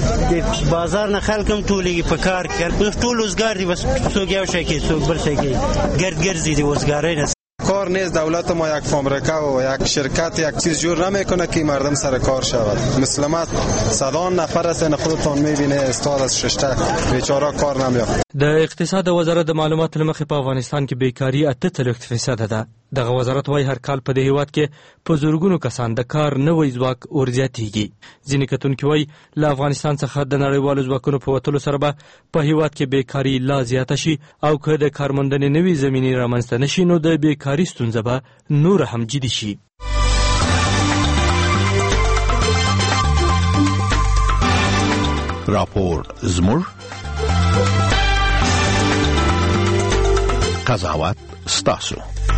Speaker 17: بس بازار نه خلکم ټولې په کار کې ټول روزګار دی بس څوک یو شي کې څوک بل شي کې گرد گرزی دی روزګاری نه
Speaker 18: کار نیست. دولت ما یک فابریکه و یک شرکت یک چیز جور نمیکنه که مردم سر کار شود. مسلمت صدان نفر هستن خودتون میبینه استاد از ششته بیچاره کار نمیافت.
Speaker 15: د اقتصاد وزارت د معلوماتو له مخې په افغانستان کې بیکاري اته څلوېښت فیصده ده. دغه وزارت وايي هر کال په دې هیواد کې په زورګونو کسان د کار نوی ځواک ورزیاتېږي. ځینې کتونکي وايي له افغانستان څخه د نړیوالو ځواکونو په وتلو سره به په هیواد کې بیکاري لا زیاته شي او که د کارموندنې نوې زمینې رامنځته نه شي نو د بیکاري ستونزه به نور هم جدي شي.
Speaker 7: راپور زموږ قضاوت ستاسو.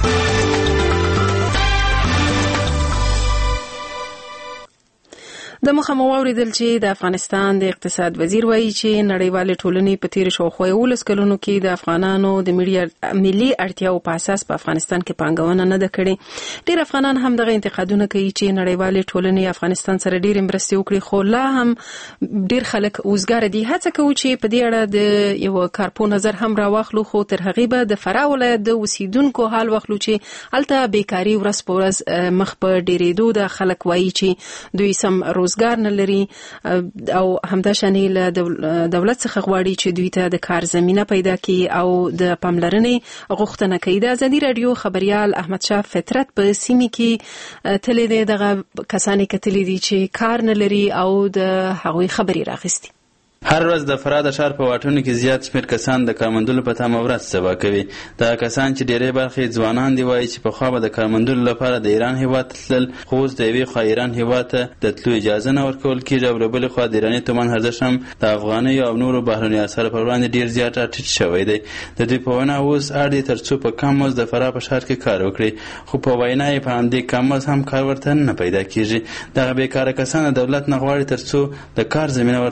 Speaker 1: د مخه مو واوریدل چې د افغانستان د اقتصاد وزیر وایي چې نړیوالې ټولنې په تیر شاوخوا یولس کلونو کې د افغانانو د ملي اړتیاو په اساس په افغانستان کې پانګونه نه ده کړې. ډېر افغانان هم دغه انتقادونه کوي چې نړیوالې ټولنې افغانستان سره ډېرې مرستې وکړي خو لا هم ډېر خلک اوزګاره دي. هڅه کوو چې په دې اړه د یو کارپو نظر هم راواخلو خو تر هغې به د فراه ولایت د اوسیدونکو حال واخلو چې هلته بیکاري ورځ په ورځ مخ په ډېرېدو ده. خلک وایي چې دوی سم روزګار نه لري او همداشانې له دولت څخه غواړي چې دوی ته د کار زمینه پیدا کړي او د پاملرنې غوښتنه کوي. د ازادي راډیو خبریال احمد شاه فطرت په سیمې کې تللی دی. دغه کسانې کتلي دي چې کار نه لري او د هغوی خبرې راغستې.
Speaker 19: هر ورځ د فراه د ښار په واټونو کې زیات شمېر کسان د کارموندلو په تمه ورځ سبا کوي. دغه کسان چې ډېری برخې ځوانان دي وایي چې پخوا به د کارموندلو لپاره د ایران هېواد ته تلل خو اوس د یوې خوا ایران هېواد ته د تلو اجازه نه ورکول کېږي او له بلې خوا د ایراني تومان ارزښت هم د افغانیو او نورو بهرنیو اسعارو پر وړاندې ډېر زیات راټیټ شوی دی. د دوی په وینا اوس اړ دي تر څو په کم مزد د فراه په ښار کې کار وکړي خو په وینا یې په همدې کم مزد هم کار ورته نه پیدا کېږي. دغه بېکاره کسان د دولت نه غواړي تر څو د کار زمینه ورته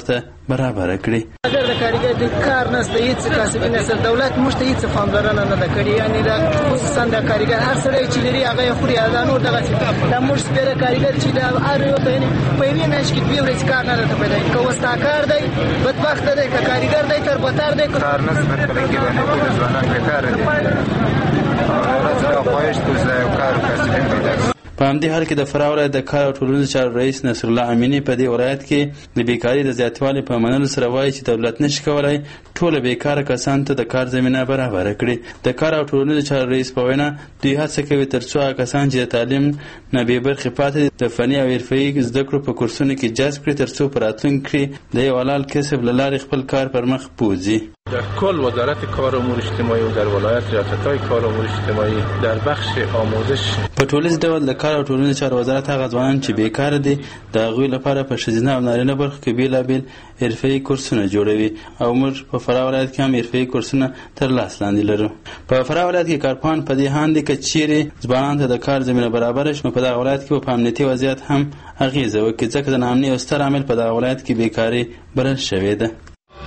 Speaker 19: برابر کړي.
Speaker 20: اگر د کارګر د کار نشته هیڅ کسبي نشته، دولت موږ ته هیڅ پاملرنه نه کوي، یعنی دا خصوصا د کارګر هر سړی چې لري هغه خوري دا نور دغه دا موږ سپیره کارګر چې دا هر یو ته په یوه میاشت کې دوه ورځې کار نه راته پیدا کوي، وستا کار دی بدبخت دی که کارګر دی تر بتر دی
Speaker 21: کار نشته کې باندې ځوانان بیکار دي او خواهش کوي کار کسبي پیدا کړي.
Speaker 19: په همدې حال کې د فراه ولایت د کار او ټولنیز چارو رئیس نصر الله امینی په دې ولایت کې د بیکاري د زیاتوالي په منلو سره وایي چې دولت نشي کولای ټول بیکاره کسان ته د کار زمینه برابر کړي. د کار او ټولنیز چارو رئیس په وینا دوی هڅه کوي ترڅو هغه کسان چې د تعلیم نه بې برخې پاتې د فني او حرفه‌ایي زده کړو په کورسونو کې جذب کړي ترڅو په راتلونکي کې د یو حلال کسب له لارې خپل کار پر مخ بوځي.
Speaker 22: در کل وزارت کار امور اجتماعی و در ولایت ریاست‌های کار امور اجتماعی در بخش آموزش
Speaker 19: په ټولیز ډول د کار او ټولنیز چارو وزارت هغه ځوانان چې بیکاره دي د هغوی لپاره په ښځینه او نارینه برخو کې بېلابېل حرفه‌ایي کورسونه جوړوي او موږ په فراه ولایت کې هم حرفه‌ایي کورسونه تر لاس لاندې لرو. په فراه ولایت کې کارپوهان په دې هاند دي که چیرې ځوانانو ته د کار زمینه برابره شي نو په دغه ولایت کې په امنیتي وضعیت هم اغېزه وکړي، ځکه د ناامنۍ یو ستر عامل په دغه ولایت کې بیکاري بلل شوې ده.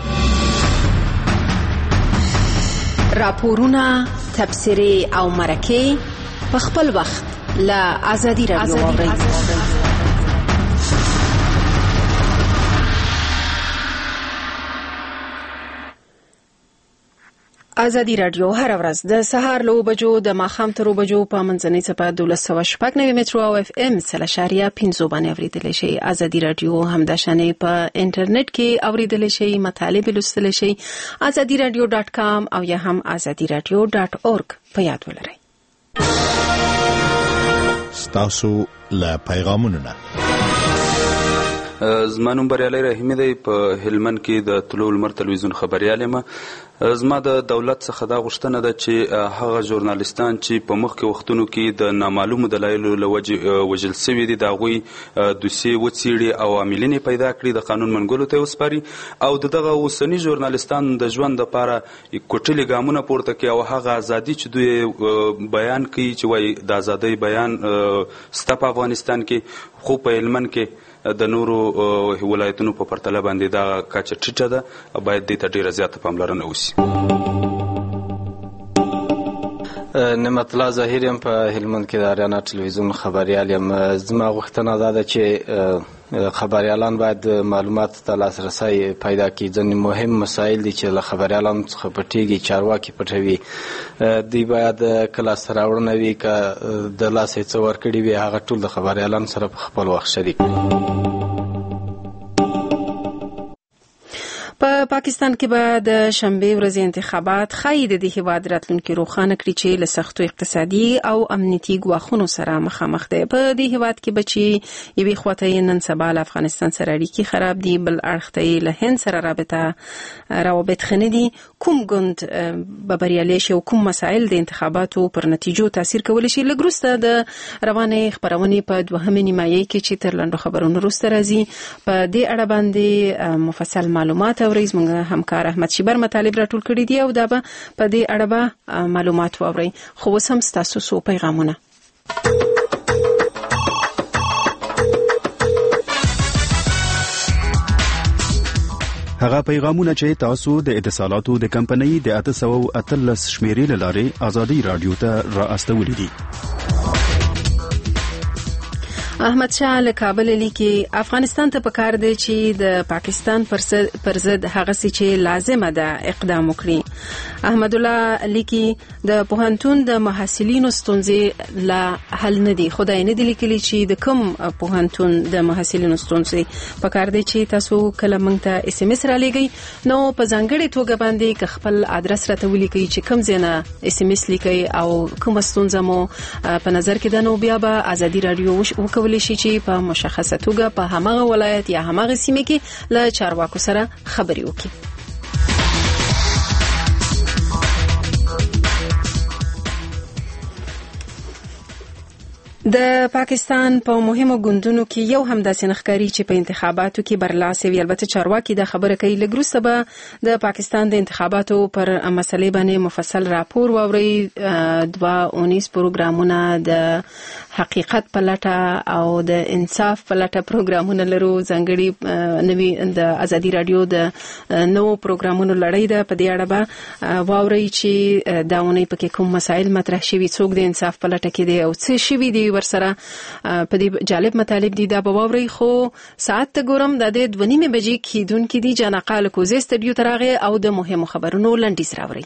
Speaker 1: راپورونه، تبصرې او مرکې په خپل وخت له آزادي رادیو واورئ. آزادي رادیو هر ورځ د سهار له بجو د ماښام تر بجو په منځنۍ څپه دولس سوه شپږ نوي مترو او اف ام سل اشاریه پنځه باندې اورېدلی شئ. آزادي رادیو همداشانې په انټرنیټ کې اورېدلی شئ، مطالب لوستلی شئ، آزادي رادیو ډاټ کام او یا هم آزادي رادیو ډاټ اورګ په یاد ولرئ.
Speaker 7: ستاسو له پیغامونو نه
Speaker 23: زما نوم بریالی رحیمي دی، په هلمند کې د طلوع المر تلویزیون خبریال یم. زما د دولت څخه دا غوښتنه ده چې هغه ژورنالیستان چې په مخکې وختونو کې د نامعلومو دلایلو له وجې وژل سوي دي د هغوی دوسیې وڅېړي او عاملین پیدا کړي، د قانون منګولو ته یې وسپاري او د دغه اوسني ژورنالیستانو د ژوند دپاره کوټلي ګامونه پورته کړي او هغه ازادي چې دوی بیان کوي چې وایي د ازادۍ بیان سته په افغانستان کې، خو په هلمند کې د نورو ولایتونو په پرتله باندې دا کچه ټیټه ده، باید دې ته ډیره زیاته پاملرنه وشي.
Speaker 24: نعمت الله ظاهر یم، په هلمند کې د اریانا ټلویزیون خبریال یم. زما غوښتنه دا ده چې خبریالان باید معلوماتو ته لاسرسی پیدا کړي. ځینې مهم مسایل دي چې له خبریالانو څخه پټېږي، چارواکي پټوي، دوی باید که لاسته راوړنه وي که د لاسه څه ورکړي وي هغه ټول د خبریالانو سره په خپل وخت شریک کړي.
Speaker 1: په پاکستان کې به د شنبه ورځې انتخابات ښایي د دې هیواد راتلونکي روښانه کړي چې له سختو اقتصادي او امنیتي ګواښونو سره مخامخ دی. په دې هیواد کې به چې یوې خواته یې نن سبا له افغانستان سره اړیکې خراب دي، بل اړخ ته یې له هند سره رابطه روابط ښه نه دي. کوم ګوند به بریالی شي او کوم مسایل د انتخاباتو پر نتیجو تاثیر کولی شي؟ لږ وروسته د روانې خپرونې په دوهمې نیمایي کې چې تر لنډو خبرونو وروسته راځي په دې اړه باندې مفصل معلومات اورئ. زموږ همکار احمد شیبر مطالب راټول کړي دي او دا به په دې اړه به معلومات واورئ. خو اوس هم ستاسو څو پیغامونه.
Speaker 25: هغه پیغامونه چې تاسو د اتصالاتو د کمپنۍ د اته سوه اتلس شمیرې له لارې آزادي رادیو ته را استولي دي.
Speaker 1: احمد شاه له کابل لیکي افغانستان ته پکار دی چې د پاکستان پر ضد هغه څه چې لازمه ده اقدام وکړي. احمد الله لیکي د پوهنتون د محصلینو ستونزې لا حل نه دي. خدای نه دی لیکلي چې د کوم پوهنتون د محصلینو ستونزې پکار دی چې تاسو کله موږ ته اس ام اس را لګئ نو په ځانګړي توګه باندې که خپل ادرس راته ولیکئ چې کوم ځای نه اس ام اس لیکئ او کوم ستونزه مو په نظر کې ده نو بیا به آزادي رادیو وکړي کولی شي چې په مشخصه توګه په هماغه ولایت یا هماغه سیمه کې له چارواکو سره خبرې وکړي. د پاکستان په مهمو ګوندونو کې یو هم داسې نخکاری چې په انتخاباتو کې برلاسه وي. البته چارواکي د خبره کوي لږ وروسته به د پاکستان د انتخاباتو پر مسلې باندې مفصل راپور واوري. دوه اونیس پروګرامونه د حقیقت په لټه او د انصاف په لټه پروګرامونه لرو. ځانګړي نوي د ازادي رادیو د نو پروګرامونو لړۍ ده. په دې اړه به واوري چې دا اونۍ پکې کوم مسایل مطرح شوي، څوک د انصاف په لټه کې دی او څه شوي دي ورسره په دې جالب مطالب دي. دا به واوري. خو ساعت ته ګورم د دې دوه نیمې بجې کیدونکې دي. جانقه له کوزې سټډیو ته راغی او د مهمو خبرونو لنډیز راوړي.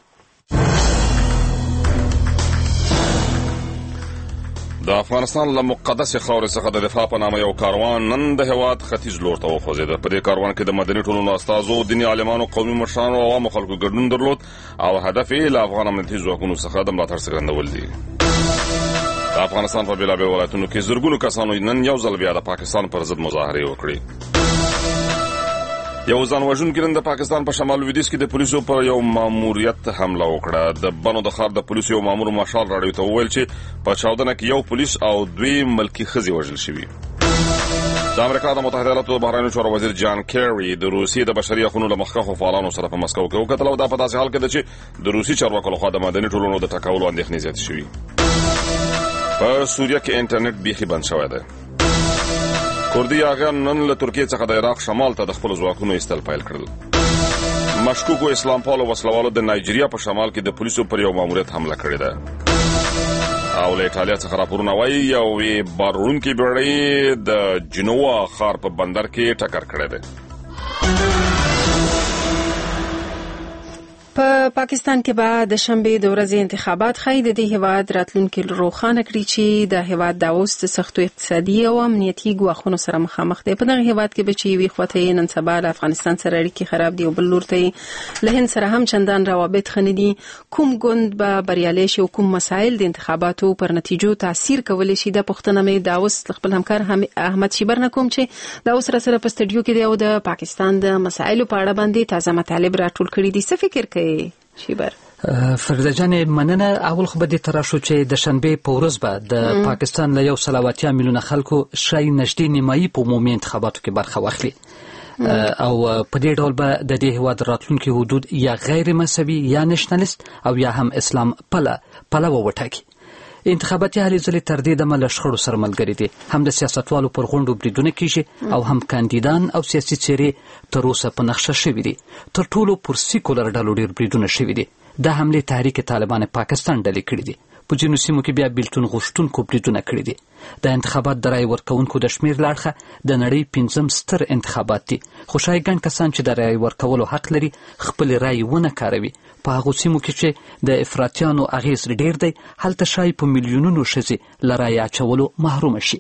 Speaker 2: د افغانستان له مقدسې خاورې څخه د دفاع په نامه یو کاروان نن د هېواد ختیځ لور ته وخوځېده. په دې کاروان کې د مدني ټولنو استازو، دیني عالمانو، قومي مشرانو او عامو خلکو ګډون درلود او هدف یې له افغان امنیتي ځواکونو څخه د ملاتړ څرګندول دي. د افغانستان په بېلابېلو ولایتونو کې زرګونو کسانو نن یو ځل بیا د پاکستان پر ضد مظاهرې وکړې. یو ځان وژونکي نن د پاکستان په شمال لویدیځ کې د پولیسو پر یو ماموریت حمله وکړه. د بنو د ښار د پولیسو یو مامور مارشال راډیو ته وویل چې په چاودنه کې یو پولیس او دوی ملکي ښځې وژل شوي. د امریکا د متحده ایالاتو د بهرنیو چارو وزیر جان کیری د روسیې د بشري حقوقو له مخکښو فعالانو سره په مسکو کې وکتل او دا په داسې حال کې ده چې د روسي چارواکو لخوا د مدني ټولنو د ټکولو اندېښنې زیاتې شوي. په سوریه کې انټرنیټ بیخي بند شوی دی. کردي یاغیان نن له ترکیې څخه د عراق شمال ته د خپلو ځواکونو ایستل پیل کړل. مشکوکو اسلام پالو وسلوالو د نایجیریا په شمال کې د پولیسو پر یو ماموریت حمله کړې ده. او له ایټالیا څخه راپورونه وایي یوې بار وړونکې بېړۍ د جنوا ښار په بندر کې ټکر کړی دی.
Speaker 1: په پا پاکستان کې به د شنبې د ورځې انتخابات ښایي د دې هېواد راتلونکي روښانه کړي چې د هېواد دا اوس د سختو اقتصادي او امنیتي ګواښونو سره مخامخ دی. په دغه هېواد کې به چې یوې خوا ته نن سبا له افغانستان سره اړیکې خراب دي او بل لور ته له هند سره هم چندان روابط ښه نه دي. کوم ګوند به بریالی شي او کوم مسایل د انتخاباتو پر نتیجو تاثیر کولی شي؟ دا پوښتنه مې دا اوس خپل همکار احمد شیبر نه کوم چې دا اوس راسره په سټډیو کې دی او د پاکستان د مسایلو په اړه باندې تازه مطالب راټول کړي دي. څه فکر کوي شیبر؟
Speaker 3: فرده جان مننه. اول خو به دې تر شو چې د شنبې په ورځ به د پاکستان له یو سل او اتیا میلیونه خلکو شای نږدې نیمایي په عمومي انتخاباتو کې برخه واخلي او په دې ډول به د دې هېواد راتلونکي حدود یا غیر مذهبي یا نېشنلست او یا هم اسلام پله پلوه وټاکي. انتخاباتي هلې ځلې تر دې دمه له شخړو سره ملګري دي. هم د سیاستوالو پر غونډو بریدونه کیږي او هم کاندیدان او سیاسي څېرې تر اوسه په نقشه شوي دي. تر ټولو پر سیکولر ډلو ډېر بریدونه شوي دي. دا حملې تحریک طالبان پاکستان ډلې کړي دي. په ځینو سیمو کې بیا بیلتون غوښتونکو بریدونه کړي دي. د انتخابات د رایې ورکوونکو د شمېر له اړخه د نړۍ پنځم ستر انتخابات دي. خو ښایي ګڼ کسان چې د رایې ورکولو حق لري خپلې رایې ونه کاروي. په هغو سیمو کې چې د افراطیانو اغیز ډېر دی هلته ښایي په میلیونونو ښځې له رایې اچولو محرومه شي.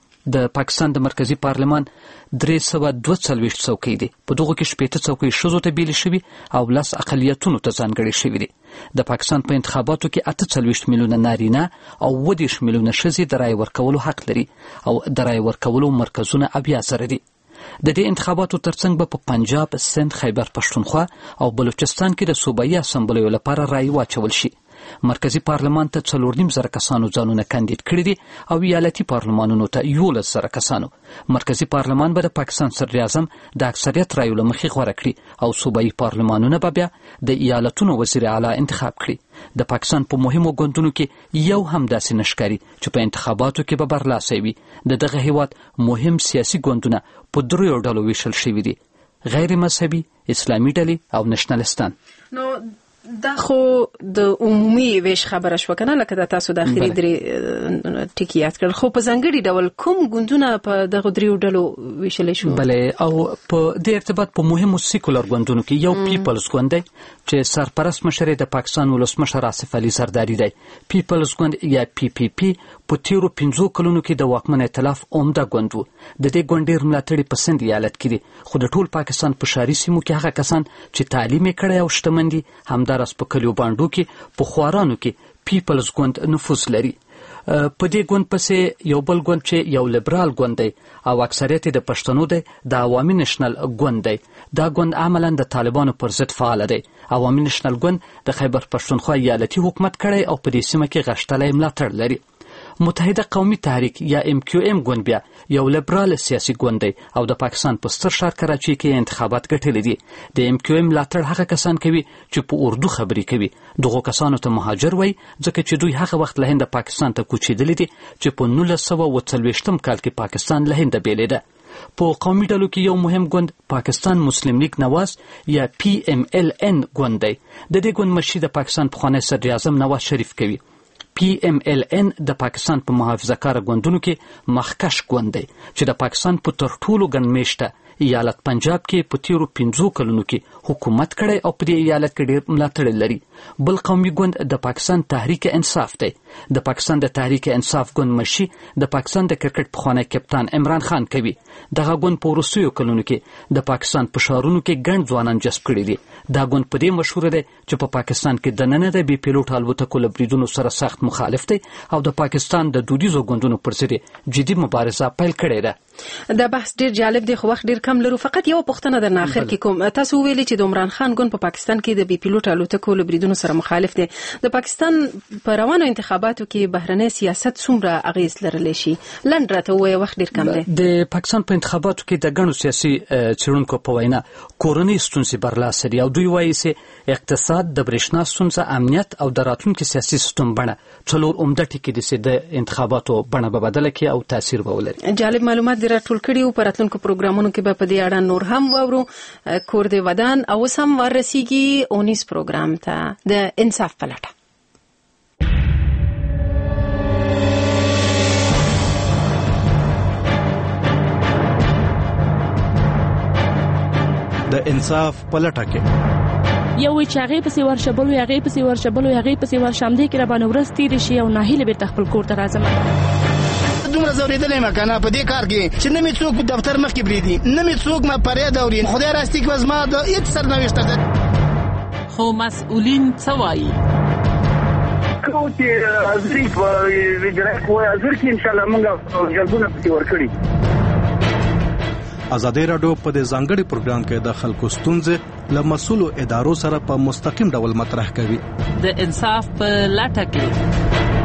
Speaker 3: د پاکستان د مرکزی پارلمان درې سوه دوه څلوېښت څوکۍ دي. په دغو کې شپېته څوکۍ ښځو ته بیلې شوي او لس اقلیتونو ته ځانګړې شوي دي. د پاکستان په انتخاباتو کې اته څلوېښت میلیونه نارینه او اووه دېرش میلیونه ښځې د رایې ورکولو حق لري او د رایې ورکولو مرکزونه اویا زره دي. د دې انتخاباتو ترڅنګ به په پنجاب، سند، خیبر پښتونخوا او بلوچستان کې د صوبایي اسامبلیو لپاره رایې واچول شي. مرکزی پارلمان ته څلور نیم زره کسانو ځانونه کاندید کړي دي او ایالتي پارلمانونو ته یولس زره کسانو. مرکزی پارلمان به د پاکستان صدر اعظم د اکثریت رایو له مخې غوره کړي او صوبایي پارلمانونه به بیا د ایالتونو وزیر اعلی انتخاب کړي. د پاکستان په مهمو ګوندونو کې یو هم داسې نشکاري چې په انتخاباتو کې به برلاسه وي. د دغه هیواد مهم سیاسي ګوندونه په دریو ډلو ویشل شوي دي: غیر مذهبي، اسلامي ډلې او نېشنلستان.
Speaker 1: نو دا خو د عمومي ویش خبره شو کنه، لکه د تاسو د اخیری درې ټکی یاد کړل. خو په ځانګړي ډول کوم ګوندونه په دغه دریو ډلو ویشل شو؟
Speaker 3: بلې او په دې ارتباط په مهمو سیکولر ګوندونو کې یو پیپلز ګوند دی چې سرپرست مشر د پاکستان ولسمشر آصف علي زرداری دی. پیپلز ګوند یا پی پی پی په تیرو پنځو کلونو کې د واکمن ائتلاف عمده ګوند و. د دې ګوند ډېر ملاتړي په سند ایالت کې دي، خو د ټول پاکستان په ښاري سیمو کې هغه کسان چې تعلیم یې کړی او شتمن دي همداراز په کلیو بانډو کې په خوارانو کې پیپلز ګوند نفوذ لري. په دې ګوند پسې یو بل ګوند چې یو لیبرال ګوند دی او اکثریت د پښتنو دی د عوامي نېشنل ګوند دی. دا ګوند عملاً د طالبانو پر ضد فعال دی. عوامي نېشنل ګوند د خیبر پښتونخوا ایالتي حکومت کړی او په دې سیمه کې غښتلی ملاتړ لري. متحده قومي تحریک یا ام کیو ام ګوند بیا یو لیبرال سیاسي ګوند دی او د پاکستان په ستر ښار کراچي کې انتخابات ګټلي دي. د ام کیو ام ملاتړ هغه کسان کوي چې په اردو خبرې کوي. دغو کسانو ته مهاجر وایي ځکه چې دوی هغه وخت له هند پاکستان ته کوچېدلي دي چې په نولس سوه اوه څلوېښتم کال کې پاکستان له هنده بېلېده. په قومي ډلو کې یو مهم ګوند پاکستان مسلم لیگ نواز یا پی ام ال ان ګوند دی. د دې ګوند مشري د پاکستان پخوانی صدر اعظم نواز شریف کوي. پی ام ال ان د پاکستان په محافظه کاره ګوندونو کې مخکش ګوند دی چې د پاکستان په تر ټولو ګڼ میشته ایالت پنجاب کې په تیرو پنځو کلونو کې حکومت کړی او په دې ایالت کې ډېر ملاتړي لري. بل قومي ګوند د پاکستان تحریک انصاف دی. د پاکستان د تحریک انصاف ګوند مشري د پاکستان د کرکټ پخوانی کپتان عمران خان کوي. دغه ګوند په وروستیو کلونو کې د پاکستان په ښارونو کې ګڼ ځوانان جذب کړي دي. دا ګوند په دې مشهوره دی چې په پاکستان کې دننه د بې پیلوټ الوتکو له بریدونو سره سخت مخالف دی او د پاکستان د دودیزو ګوندونو پر ضد جدي مبارزه پیل کړې ده.
Speaker 1: دا بحث ډیر جالب دی خو وخت ډیر کم لرو. فقط یو پوښتنه درنه اخر کې کوم. تاسو ویلي چې د عمران خان ګوند په پاکستان کې د بې پیلوټ الوتکو له بریدونو سره مخالف دی. د پاکستان په روانو انتخاباتو کې بهرنی سیاست څومره اغیز لرلی شي؟ لنډ راته ووایه، وخت ډیر کم دی. د
Speaker 3: پاکستان په انتخاباتو کې د ګڼو سیاسي څېړونکو په وینا کورنۍ ستونزې برلاسه دي او دوی وایي چې اقتصاد، د برېښنا ستونزه، امنیت او د راتلونکي سیاسي سیستم بڼه څلور عمده ټکي دي چې د انتخاباتو بڼه به بدله کړي او تاثیر به ولري.
Speaker 1: جالب معلومات دې راټول کړي او په راتلونکو پروګرامونو کې به په دې اړه نور هم واورو. کور دې ودان او اوس هم ورسیږي اونیس پروګرام ته د انصاف پلټه.
Speaker 25: د انصاف پلټه کې
Speaker 4: یو چې هغه پسې ورشبلو هغه پسې ورشبلو هغه پسې ورشمدې کې را باندې ورځ تیر شي او ناهیله به خپل کور ته راځم.
Speaker 20: دومره زوریدلې ما کنه په دې کار کې چې نه می څوک په دفتر مخ کې بریدي، نه می څوک ما پرې دوري. خدای راستي کې وزما د هیڅ سرنوشت ده.
Speaker 4: خو مسؤلین څه وایي؟
Speaker 5: کوم چې ازري په وجره کوه ازر کې ان شاء الله موږ جلبونه پتی ورکړي.
Speaker 25: ازادي راډیو په دې ځانګړي پروګرام کې د خلکو ستونزې له مسؤلو ادارو سره په مستقیم ډول مطرح کوي.
Speaker 4: د انصاف په لټه کې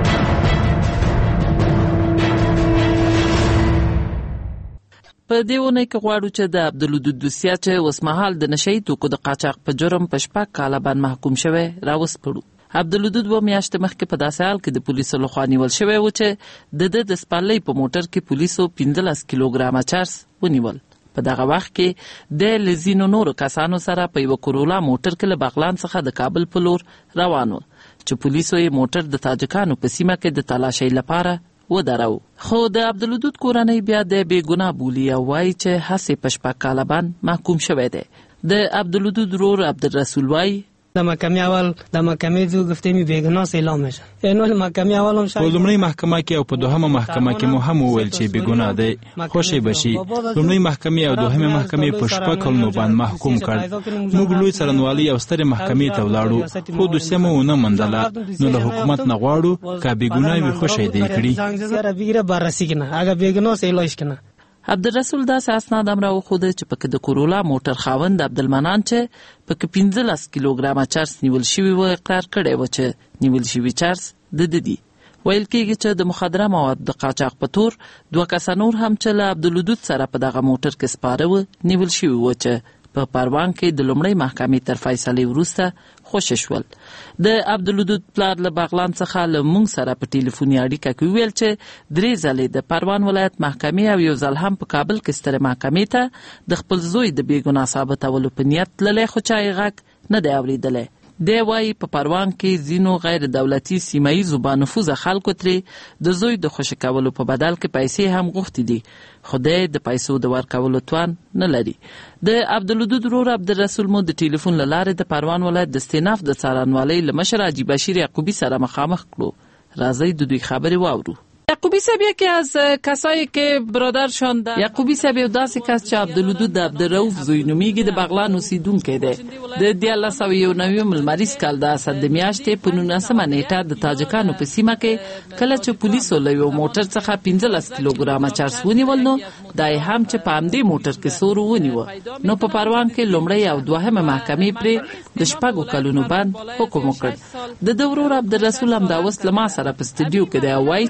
Speaker 4: په دیونه کې غواړو چې د عبدالودود دوسیه چې وسمحال د نشئی توکو د قاچاق په جرم په شپږ کاله باندې محکوم شوی راوسپړو. عبدالودود و میاشت مخکې په داسې حال کې د پولیسو لخوا نیول شوی و چې د د د سپارلۍ په موټر کې پولیسو پنځلس کیلوګرامه چرس ونیول. په دغه وخت کې د لزینو نورو کسانو سره په یو کورولا موټر کې له بغلان څخه د کابل په لور روان و چې پولیسو یې موټر د تاجکانو په سیمه کې د تلاشۍ لپاره ودراو. خو د عبدالودود کورنۍ بیا د بې ګناه بولي او وایي چې هسې په شپږ کاله باندې محکوم شوی دی. د عبدالودود ورور عبدالرسول وایي
Speaker 6: د محکمې اول د محکمې جو گفته می بیگناه اعلام میشه. اینو محکمې اول هم
Speaker 8: په لومړی محکمه کې او په دوهمه محکمه کې مو هم وویل چې بیگناه دی. خوشی بشي لومړی محکمې او دوهمه محکمې په شپږ کلونو باندې محکوم کړ. موږ لوی څارنوالي او ستر محکمې ته ولاړو خو د سیمه ونه مندله. نو له حکومت نه غواړو کا بیگناه وي خوشی دی کړی.
Speaker 6: سره بیره بررسي کنه هغه بیگناه اعلان کنه.
Speaker 4: عبدالرسول دا اسناد هم راوښوده چې پکې د کورولا موټر خاوند عبدالمنان چې پکې پنځلس کیلوګرامه چرس نیول شوي و اقرار کړی و چې نیول شوي چرس د ده دي. ویل کېږي چې د مخدره موادو د قاچاق په تور دوه کسه نور هم چې له عبدالودود سره په دغه موټر کې سپاره و نیول شوي و چې په پروان کې د لومړۍ محکمې تر فیصلې وروسته خوشي شول. د عبدالودود پلار له بغلان څخه له موږ سره په ټلیفوني اړیکه کې ویل چې درې ځلې د پروان ولایت محکمې او یو ځل هم په کابل کې سترې محکمې ته د خپل زوی د بې ګناه ثابتولو په نیت تللی خو چا یې غږ نه دی اورېدلی. دی وایي په پروان کې ځینو غیر دولتي سیمه ییزو بانفوذه خلکو ترې د زوی د خوشي کولو په بدل کې پیسې هم غوښتې دي خو دی د پیسو د ورکولو توان نه لري. د عبدالودود ورور عبدالرسول مو د ټلیفون له لارې د پروان ولایت د استیناف د څارنوالۍ له مشر حاجي بشیر یعقوبی سره مخامخ کړو. راځئ د دوی خبرې واورو. یعقوبی صاحب یکی از کسایی که برادرشان در یعقوبی صاحب یو داسې کس چې عبدالودود د عبدالرؤف زوی نومیږي د بغلان اوسیدونکی دی. د دیارلس سوه یو نوي لمریز کال د اسد د میاشتې په نولسمه نیټه د تاجکانو په سیمه کې کله چې پولیسو له یو موټر څخه پنځلس کیلوګرامه چرس ونیول نو دا یې هم چې په همدې موټر کې سور ونیوه نو په پروان کې لومړی او دوهمه محکمې پرې د شپږو کلونو باندې حکم وکړ. د ده ورور عبدالرسول هم دا اوس له ما سره په سټوډیو کې دی او وایي چې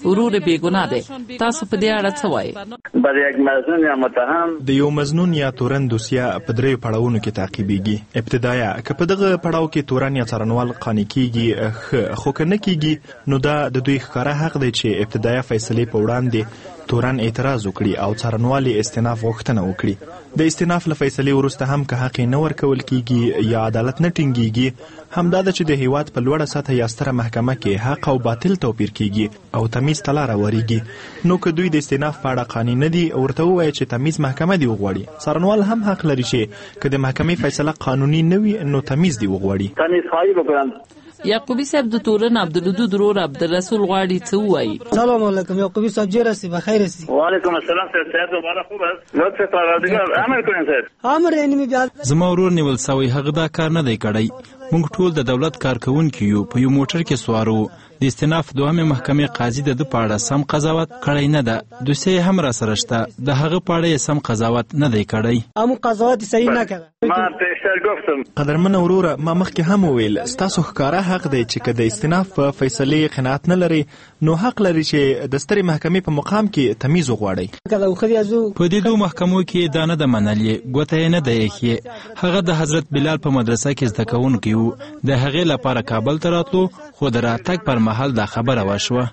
Speaker 4: ورور بې ګناه دی. تاسو په دې اړه څه وایي؟
Speaker 5: بر یک مظنون یا متهم
Speaker 9: د یو مظنون یا تورن دوسیه په دریو پړاوونو کې تعقیبېږي. ابتدایا که په دغه پړاو کې تورن یا څارنوال قانع کېږي، خو که نه کېږي نو دا د دوی ښکاره حق دی چې ابتدایا فیصلې په وړاندې تورن اعتراض وکړي او څارنوال یې استیناف غوښتنه وکړي. د استیناف له فیصلې وروسته هم که حق نه ورکول کېږي یا عدالت نه ټینګېږي، همدا ده چې د هیواد په لوړه سطح یا ستره محکمه کې حق او باطل توپیر کېږي او تمیز ته لاره ورېږي. نو که دوی د استیناف په اړه قانع نه دي، ورته ووایي چې تمیز محکمه دې وغواړي. څارنوال هم حق لري چې که د محکمې فیصله قانوني نه وي نو تمیز دې وغواړي.
Speaker 5: تمیز خواهی بکنند.
Speaker 4: یعقوبی صاحب د تورن عبدالودود ورور عبدالرسول غواړي څه ووایي؟
Speaker 6: سلام علیکم یعقوبی صاحب، جیر هستی؟ بخیر هستی؟
Speaker 5: وعلیکم السلام صاحب، صحت دوباره خوب است؟ لطف فرادگار امر کنین صاحب.
Speaker 6: امر یعنی می بیا
Speaker 8: زما ورور نیول سوی هغه دا کار نه دی کړی. موږ ټول د دولت کارکونکي یو، په یو موټر کې سوارو. د استیناف دوهمې محکمې قاضي د ده په اړه سم قضاوت کړی نه ده. دوسیه هم را سره شته، د هغه په اړه سم قضاوت نه دی کړی.
Speaker 6: امو قضاوت صحیح نه کړه.
Speaker 5: ما پیشتر گفتم.
Speaker 9: قدرمنه وروره، ما مخکې هم وویل ستاسو ښکاره حق دی چې که د استیناف په فیصلې قناعت نه لري نو حق لري چې د سترې محکمې په مقام کې تمیز وغواړئ.
Speaker 8: په دې دوه محکمو کې دا نه ده منلې، ګوته یې نه ده ایښې. هغه د حضرت بلال په مدرسه کې زده کوونکی و، د هغې لپاره کابل ته راتلو، خو د راتګ پر مهال دا خبره وشوه.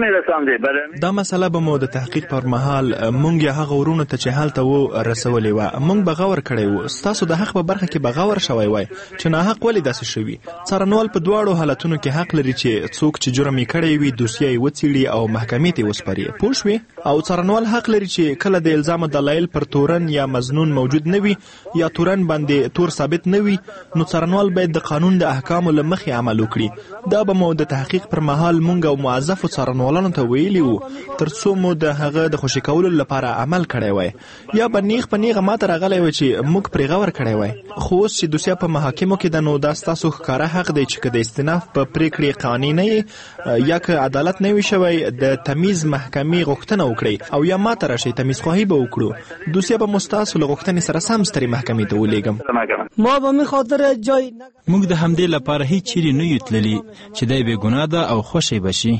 Speaker 9: دا مسله به مو د تحقیق پر مهال مونږ یې هغه ورونو ته چې هلته و رسولې وه. مونږ بغور کړی و. ستاسو د حق په برخه کې بغور شوی وای چې ناحق ولې داسې شوي. څارنوال په دواړو حالتونو کې حق لري چې څوک چې جرم یې کړی وي دوسیه یې وڅېړي او محکمې ته یې وسپاري. پوه شوې؟ او څارنوال حق لري چې کله د الزام دلایل پر تورن یا مظنون موجود نه وي یا تورن باندې تور ثابت نه وي، نو څارنوال باید د قانون د احکامو له مخې عمل وکړي. دا به مو د تحقیق پر مهال مونږ او موظفو څارنوالانو ته ویلي وو، تر څو مو د هغه د خوشي کولو لپاره عمل کړی وای، یا به نیغ په نیغه ماته راغلی وای چې موږ پرې غور کړی وای. خو اوس چې دوسیه په محاکمو کې ده، نو دا ستاسو ښکاره حق دی چې که د استیناف په پرېکړې قانع نه یې یا که عدالت نه وي شوی، د تمیز محکمې غوښتنه وکړئ او یا ماته راشئ، تمیز خواهي به وکړو. دوسیه به مو ستاسو له غوښتنې سره سم سترې محکمې ته ولېږم.
Speaker 6: ما به می خاطر جای
Speaker 8: موږ د همدې لپاره هیڅ چیرې نه یو تللي چې دی بې ګناه ده او خوشی بشي.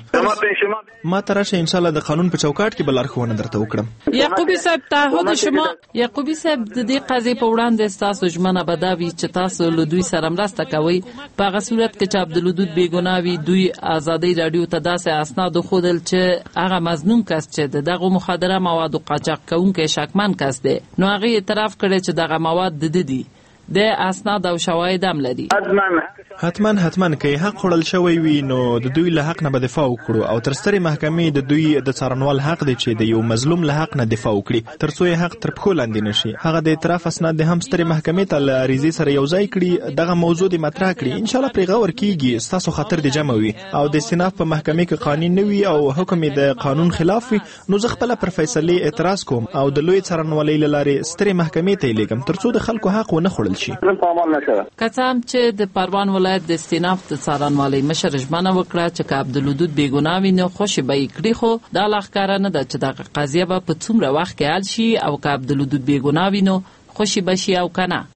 Speaker 9: ما ته راشه انشاءالله د قانون په چوکاټ کې به لارښوونه درته وکړم.
Speaker 4: یعقوبی صاحب تعهد شما یعقوبی صاحب د دې قضیې په وړاندې ستاسو ژمنه به دا وي چې تاسو له دوی سره مرسته کوئ په هغه صورت کې چې عبدالودود بې ګناه وي. دوی ازادۍ راډیو ته داسې اسناد وښودل چې هغه مظنون کس چې د دغو مخدره موادو قاچاق کوونکی شکمن کس دی، نو هغې اعتراف کړی چې دغه مواد د ده دي. د اسناد او شواهد هم لري.
Speaker 9: حتما حتما که حق خوړل شوی وي نو د دوی له حق نه به دفاع وکړو او تر سترې محکمې د دوی د څارنوال حق دی چې د یو مظلوم له حق نه دفاع وکړي تر څو یې حق تر پښو لاندې نشي. هغه د اعتراف اسناد د هم سترې محکمې ته له عریضې سره یو ځای کړي، دغه موضوع دې مطرح کړي. ان شاء الله پرې غور کیږي، ستاسو خاطر دې جمع وي او د استیناف په محکمې کې قانون نه وي او حکم یې د قانون خلاف وي، نو زه خپله پر فیصلې اعتراض کوم او د لوی څارنوالۍ له لارې سترې محکمې ته یې لېږم تر څو د خلکو حق ونه خوړل شي.
Speaker 4: که څه هم چې د پروان ولایت د استیناف د څارنوالۍ مشر ژمنه وکړه چې که عبدالودود بې ګناه وي نو خوشې به یې کړي، خو دا لا ښکاره نه ده چې دغه قضیه به په څومره وخت کې حل شي او که عبدالودود بې ګناه وي نو خوشې به شي او که نه.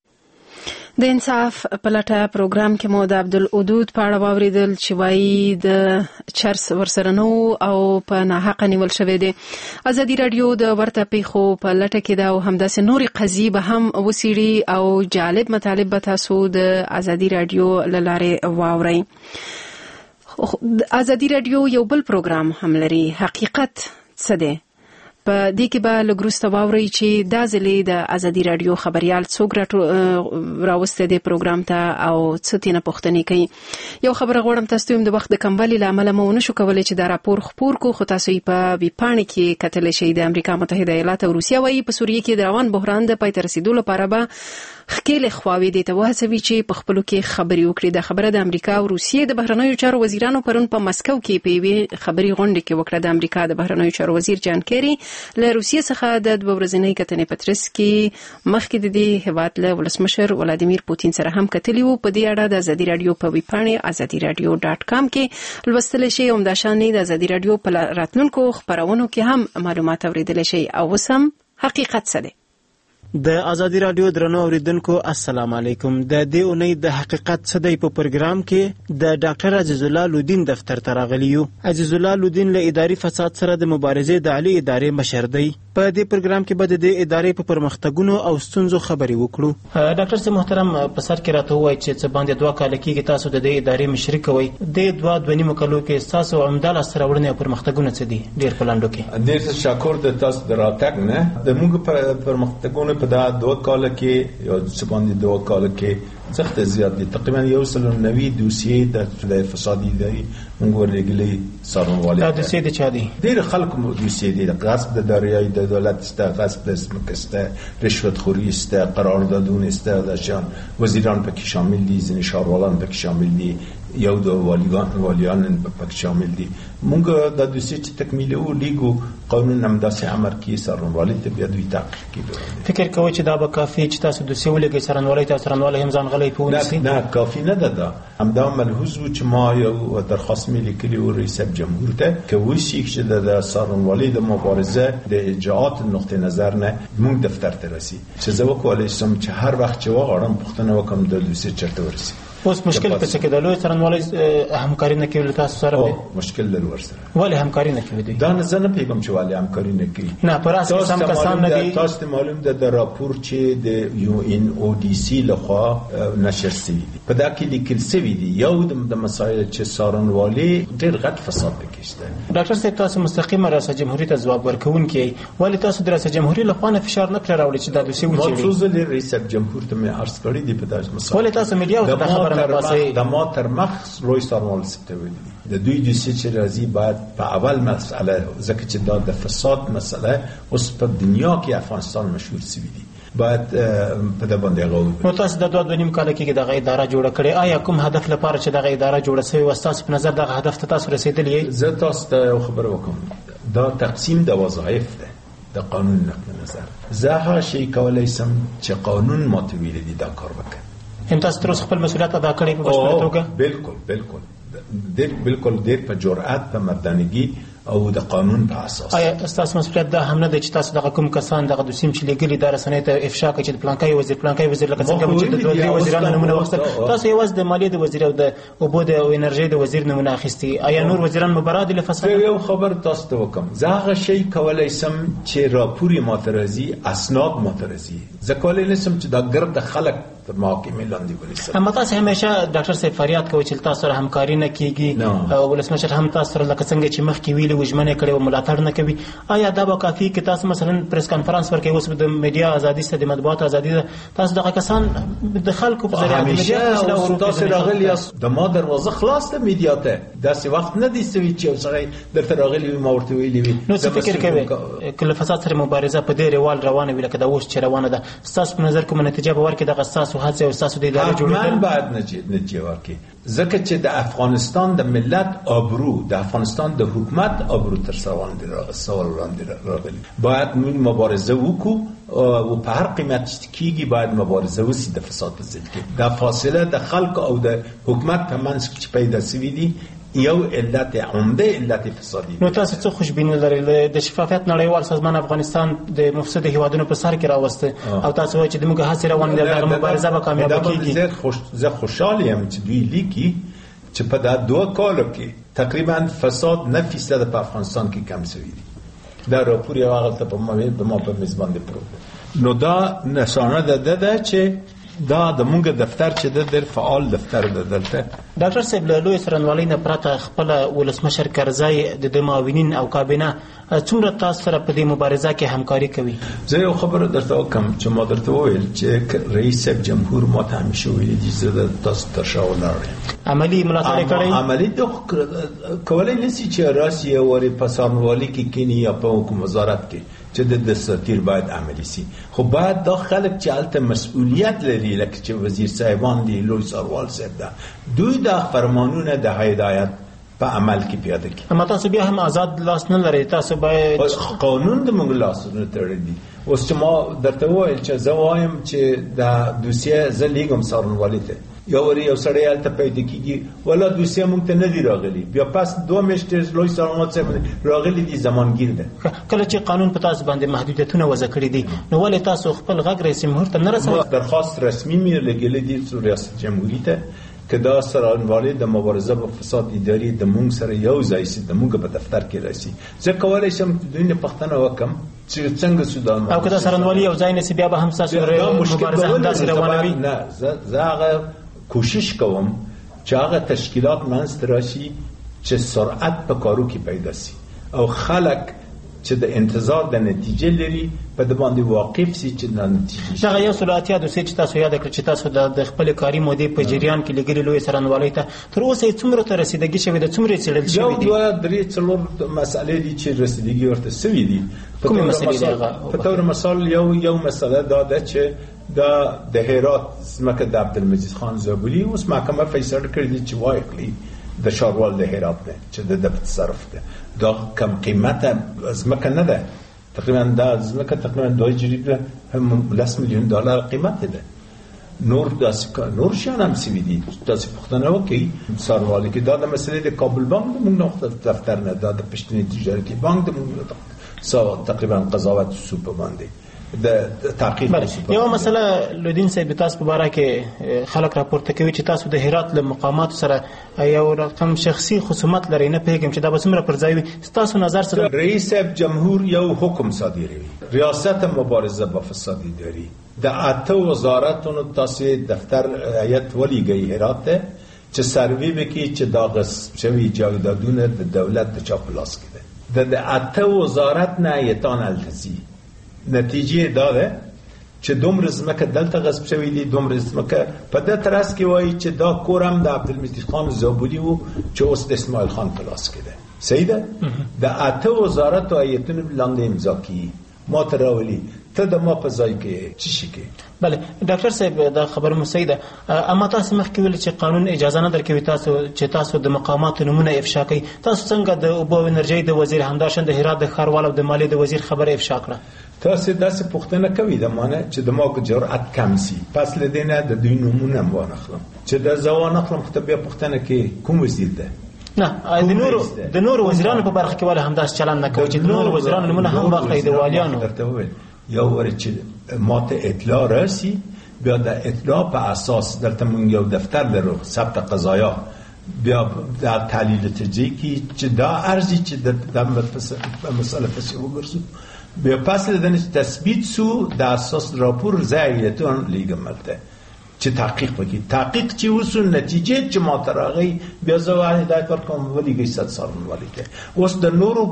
Speaker 1: د انصاف پلټه پروګرام کې مو د عبدالودود په اړه واوریدل چې وایي د چرس ورسره نه او په ناحقه نیول شوی دی. ازادي راډیو د ورته پیښو په لټه کې ده او همداسې نورې قضیې به هم وڅېړي او جالب مطالب به تاسو د ازادي راډیو له لارې واورئ. ازادي راډیو یو بل پروګرام هم لري، حقیقت څه دی. په دې کې به لږ وروسته واورئ چې دا ځلې د ازادي راډیو خبریال څوک راوستی دی پروګرام ته او څه ترېنه پوښتنې کوي. یو خبره غواړم تاسو ته د وخت د کموالي له امله مو ونشو کولی چې دا راپور خپور کړو، خو تاسو یې په ویبپاڼې کې کتلی شئ. د امریکا متحده ایالات او روسیه وایي په سوریه کې د روان بحران د پای ته رسېدو لپاره به ښکېلې خواوې دې ته وهڅوي چې په خپلو کې خبرې وکړي. دا خبره د امریکا او روسیې د بهرنیو چارو وزیرانو پرون په مسکو کې په یوې خبري غونډه کې وکړه. د امریکا د بهرنیو چارو وزیر جان کیری له روسیې څخه د دوه ورځنۍ کتنې په ترڅ کې مخکې د دې هېواد له ولسمشر ولادیمیر پوتین سره هم کتلي وو. په دې اړه د ازادي راډیو په ویبپاڼې ازادي راډیو ډاټ کام کې لوستلی شئ. همداشانې د ازادي راډیو په راتلونکو خپرونو کې هم معلومات اورېدلی شئ. او اوس هم حقیقت څه دی.
Speaker 10: د ازادي رادیو درنو اوریدونکو السلام علیکم. د دې اونۍ د حقیقت څه دی په پروګرام کې د ډاکټر عزیز الله لودین دفتر ته راغلی یو. عزیز الله لودین له اداري فساد سره د مبارزې د عالی ادارې مشر دی. په دې پروګرام کې به د دې ادارې په پرمختګونو او ستونزو خبرې وکړو. ډاکټر صاحب محترم، په سر کې راته ووایي چې څه باندې دوه کاله کېږي تاسو د دې ادارې مشري کوئ. د دوه دوه نیمو کالو کې ستاسو عمده لاسته راوړنې او پرمختګونه څه دي ډېر په لنډو کې؟
Speaker 11: ډېر تشکر د تاسو د راتګ نه. د موږ پرمختګونه په دا دوه کاله کې یا څه باندې دوه کاله کې سخت زیات دي. تقریبا یو سل نوي دوسیې د فسادي دی موږ ورګلې سارنوالي.
Speaker 10: دا دوسیې د چا دي؟
Speaker 11: ډېر خلکو دوسیې دي. غصب د دریای د دولت است، غصب د ځمکه، رشوت خوری است، قراردادونه است، د شان وزیران پکې شامل دي، ځینې ښاروالان پکې شامل دي، یو د والیان والیان پکې شامل دي. موږ د دوسیې چې تکمیلو لیګو قانون هم داسې امر کې سارنوالي ته بیا دوی تحقیق کوي.
Speaker 10: فکر کوئ چې دا به کافي چې تاسو دوسیې ولګئ سارنوالي ته، سارنوالي هم ځان غلی پونیسي؟
Speaker 11: نه کافي نه ده. دا همدا ملحوظ و چې ما یو درخواست مې لیکلی و رئیس جمهور ته که وشي چې د سارنوالي د مبارزه د اجراءات نقطه نظر نه موږ دفتر ته رسي چې زه وکولای شم چې هر وخت چې وغواړم پوښتنه وکړم د دوسیې چېرته ورسي.
Speaker 10: اوس مشکل په څه کې د لوی سارنوالي همکاري نه کوي تاسو سره؟
Speaker 11: او مشکل لري ورسره.
Speaker 10: ولې همکاري نه کوي؟
Speaker 11: دا نه زه نه پیغام چې ولې همکاري نه کوي.
Speaker 10: نه پر اساس سم کسان نه دي.
Speaker 11: تاسو ته معلوم ده د راپور چې د یو ان او ډي سي لخوا نشر شوی دی. په دا کې لیکل شوی دی یو د مسایل چې سارنوالي ډېر غټ فساد پکې شته.
Speaker 10: ډاکټر صاحب تاسو مستقیمه ریاست جمهوریت ته ځواب ورکوونکی، ولې تاسو د ریاست جمهوریت لخوا نه فشار نه کړی راوړي چې دا دوسیې وڅېړي؟
Speaker 11: موضوع له ریاست جمهور ته مې عرض کړی دی په داسې مسایل.
Speaker 10: ولې تاسو میډیا ته خبره نه پاسئ؟
Speaker 11: ما تر مخ روی سارنوالي ته ویلي د دوی د سچ راځي بعد په اول مسئله ځکه چې دا د فساد مسئله اوس په دنیا کې افغانستان مشهور شوی دی بعد په د باندې غوړ.
Speaker 10: نو تاسو د دوه دوه نیم کال کې دغه اداره جوړه کړې، آیا کوم هدف لپاره چې دغه اداره جوړه شوې و تاسو په نظر دغه هدف ته تاسو رسیدلی؟
Speaker 11: زه تاسو ته خبر وکم دا تقسیم د وظایف ده د قانون نقطه نظر. زه هر شي کولای سم چې قانون ماته ویلي دی دا کار وکړم.
Speaker 10: هم تاسو تر اوسه خپل مسؤلیت ادا کړی په بشپړه توګه؟
Speaker 11: بالکل بالکل ډېر بالکل ډېر په جرأت په مردانګي او د قانون په اساس.
Speaker 10: آیا تاسو مسؤلیت دا هم نه دی چې تاسو دغه کوم کسان دغه دوسیم چې لګلي دا رسنۍ ته افشا کوي چې د پلانکای وزیر پلانکای وزیر لکه څنګه چې د دوه درې وزیرانو نمونه واخیستل، تاسو یوازې د مالیې د وزیر او د اوبو او انرژي د وزیر نمونه اخیستي، آیا نور وزیران مبرا دي له فساد؟
Speaker 11: یو خبر تاسو ته وکم، زه هغه شی کولای سم چې راپوري ماترزي اسناد ماترزي زه کولای نسم چې دا ګرد خلک تر محاکمې لاندې ونیسم.
Speaker 10: اما تاسو همیشه ډاکټر صاحب فریاد کوي چې تاسو سره همکاري نه کیږي او ولسمشر هم تاسو سره لکه څنګه چې مخکې ویلي وژمنه کړې او ملاتړ نه کوي. آیا دا به کافي کې تاسو مثلا پریس کانفرنس ورکوي اوس د میډیا ازادي سره د مطبوعات ازادي ده، تاسو دغه کسان د خلکو په ذریعه د میډیا
Speaker 11: تاسو راغلی یاست د ما دروازه خلاص ده میډیا ته داسې وخت نه دی سوي چې سړی درته راغلی ما ورته ویلي وي.
Speaker 10: نو څه فکر کوي کله فساد سره مبارزه په دې روال روانه وي لکه دا اوس چې روانه ده، تاسو په نظر کوم نتیجه به ورکړي دغه تاسو هڅه او تاسو د ادارې جوړېدل؟
Speaker 11: بعد نتیجه ورکړي ځکه چې د افغانستان د ملت آبرو د افغانستان د حکومت آبرو تر سوال سوال وړاندې راغلی. باید موږ مبارزه وکړو او په هر قیمت کېږي باید مبارزه وسي د فساد په ضد کې. د فاصله د خلق او د حکومت په منځ کې پیدا شوی دی یو علت عمده علت فسادی.
Speaker 10: نو تاسو څه خوشبیني لرئ د شفافیت نړیوال سازمان افغانستان د مفسد هیوادونو په سر کې راوسته او تاسو وایئ چې د موږ هڅې روانې دي دغه مبارزه به کامیابه کیږي؟
Speaker 11: زه خوش زه خوشاله یم چې دوی لیکي چې په دا دوه کالو کې تقریبا فساد نه فیصد په افغانستان کې کم شوی دی. دا راپور یو هغه ته په ما په میزبان دی پروت. نو دا نشانه ده ده چې دا د مونږ دفتر چې د ډېر فعال دفتر ده دلته.
Speaker 10: ډاکټر صاحب له لوی سرنوالۍ نه پرته خپل ولسمشر کرزی د معاونین او کابینه څومره تاسو سره په دې مبارزه کې همکاري کوي؟
Speaker 11: زه یو خبره درته وکم چې ما درته وویل چې رئیس جمهور ما ته همیشه ویلي دي زه د تاسو تر شا ولاړ یم.
Speaker 10: عملي ملاتړ کړی؟
Speaker 11: عملي د کولای نشي چې راسي ورې په سرنوالۍ کې کینی یا په حکومت وزارت کې چې د دستور باید عملی سي، خو باید دا خلک چې الته مسؤلیت لري لکه چې وزیر صاحبان دي لوی سروال صاحب ده دوی دا فرمانونه د هدایت په عمل کې پیاده کړي.
Speaker 10: اما تاسو بیا هم آزاد لاس نه لرئ، تاسو باید
Speaker 11: قانون د موږ لاسونه تړلی دي. اوس چې ما درته وویل چې زه وایم چې دا دوسیه زه لیږم سارنوالۍ ته یا وری یو سړی هلته پیدا کیږي ولا دوسیه مونږ ته نه دی راغلی بیا پس دوه میاشتې لوی سلامات صاحب راغلی دي زمانګیر ده
Speaker 10: کله چې قانون په تاسو باندې محدودیتونه وضع کړی دي نو ولې تاسو خپل غږ رئیس جمهور ته نه رسوئ؟
Speaker 11: درخواست رسمي مې لګېلی دي ریاست جمهوریت ته که دا سرانوالی د مبارزه با فساد اداری د مونږ سره یو ځای سي د مونږ په دفتر کې راشي زه کولی شم دوی نه پوښتنه وکړم چې څنګه سودان
Speaker 10: او که دا سرانوالی یو ځای نه سي بیا به هم ستاسو مبارزه همداسې روانه وي؟
Speaker 11: نه زه هغه کوشش کوم چې هغه تشکیلات منځته راشي چې سرعت په کارو کې پیدا سي او خلک چې د انتظار د نتیجې لري په د باندې واقف سي چې د نتیجې
Speaker 10: دغه یو سل اتیا دوسیه چې تاسو یاد کړئ چې تاسو د خپل کاري مودې په جریان کې لګري لوی سرانوالۍ ته تر اوسه څومره ته رسیدګي شوې ده څومره څېړل شوې دي؟
Speaker 11: یو دوه درې څلور مسئلې دي چې رسیدګي ورته سوي دي.
Speaker 10: کومې مسئلې دي هغه؟
Speaker 11: په تور مثال یو یو مسله دا ده چې دا د هرات ځمکه د عبدالمجید خان زابلي اوس محکمه فیصله کړې ده چې واقعي د ښاروال د هرات نه چې د په تصرف ده دا کم قیمته ځمکه نه ده تقریبا دا ځمکه تقریبا دوه جریبه هم لس میلیون دلار قیمت ده نور داسې نور شیان هم سوي دي داسې پوښتنه وکړئ څارنوالۍ کې دا د مسلې د کابل بانک د موږ دفتر نه دا د پښتني تجارتي بانک د موږ تقریبا قضاوت سوپ باندې د تحقیق
Speaker 10: یو مسله لودین صاحب تاسو په باره کې خلک راپورته کوي چې تاسو د هرات له مقاماتو سره یو رقم شخصي خصومت لري نه پوهېږم چې دا به څومره پر ځای وي ستاسو نظر څه دی؟
Speaker 11: رئیس جمهور یو حکم صادروي ریاست مبارزه با فساد اداري د اته وزارتونو تاسو دفتر هیئت ولیږئ هرات ته چې سروي وکړي چې دا غصب شوي جایدادونه د دولت د چا په لاس کې ده د اته وزارت نه هیئتان هلته ځي نتیجه دا ده چې دومره ځمکه دلته غصب شوي دي دومره ځمکه په دې ترڅ کې وایي چې دا کور هم د عبدالمجید خان زابلي و چې اوس د اسماعیل خان په لاس کې ده صحیح ده د اته وزارتو هیئتونو لاندې امضا کیږي ما ته راولي ته د ما په ځای کې څه شي کوي؟
Speaker 10: بله ډاکټر صاحب دا خبره مو صحیح ده اما تاسو مخکې ویل چې قانون اجازه نه درکوي تاسو چې تاسو د مقاماتو نومونه افشا کوي تاسو څنګه د اوبو او انرژۍ د وزیر همداشان د هرات د ښاروال او د مالیې د وزیر خبره افشا کړه؟
Speaker 11: تاسو داسې پوښتنه کوي د مانه چې د ما جرأت کم سي پس له دې نه د دوی نومونه هم وانخلم چې د زه وانخلم خو ته بیا پوښتنه کوي کوم وزیر ده؟
Speaker 10: نه د نورو د نورو وزیرانو په برخه کې ولې همداسې چلند نه کوي چې د نورو وزیرانو نومونه هم واخلئ د والیانو؟
Speaker 11: درته وویل یو وارې چې ما ته اطلاع راسي بیا د اطلاع په اساس درته مونږ یو دفتر لرو ثبت قضایا بیا د تحلیل تجزیه کې چې دا ارزي چې د مسله پسې وګرځو بیا پس له دې تثبیت سو د اساس راپور ځایتون لیګملته چې تحقیق وکړي تحقیق چې وسو نتیجه چې ما ترغي بیا زه هدایت ورکوم ولیږي صد سال ولیږي اوس د نورو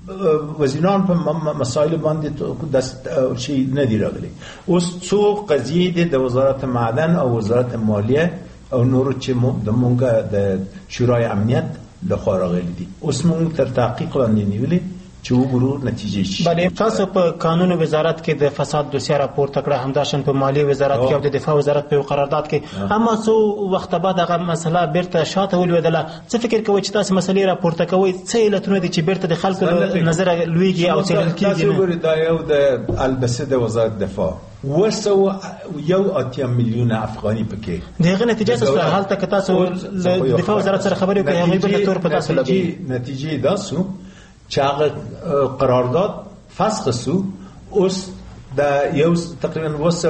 Speaker 11: وزیران په مسائل باندې دست شي نه دی راغلي اوس څو قضیې د وزارت معدن او وزارت مالیه او نورو چې د مونږه د شورای امنیت له خوا راغلي دي اوس مونږ تر تحقیق باندې نیولې چې وګورو نتیجې شي.
Speaker 10: بله تاسو په قانون وزارت کې د فساد دوسیه راپورته کړه همداشان په مالیه وزارت کې او د دفاع وزارت په قرارداد کې اما څو وخت بعد هغه مسله بیرته شاته ولوېدله څه فکر کوئ چې تاسو مسلې راپورته کوئ څه علتونه دي چې بیرته د خلکو نظر لویږي او څېړل کېږي؟
Speaker 11: تاسو ګورئ دا یو د البته د وزارت دفاع وسو یو اتیا میلیون افغاني پکې
Speaker 10: دغه نتیجه څه حالت که تاسو د دفاع وزارت سره خبرې وکړئ هغه به تور په تاسو لګي
Speaker 11: نتیجه دا سو چې هغه قرارداد فسخ سو اوس د یو تقریبا وسو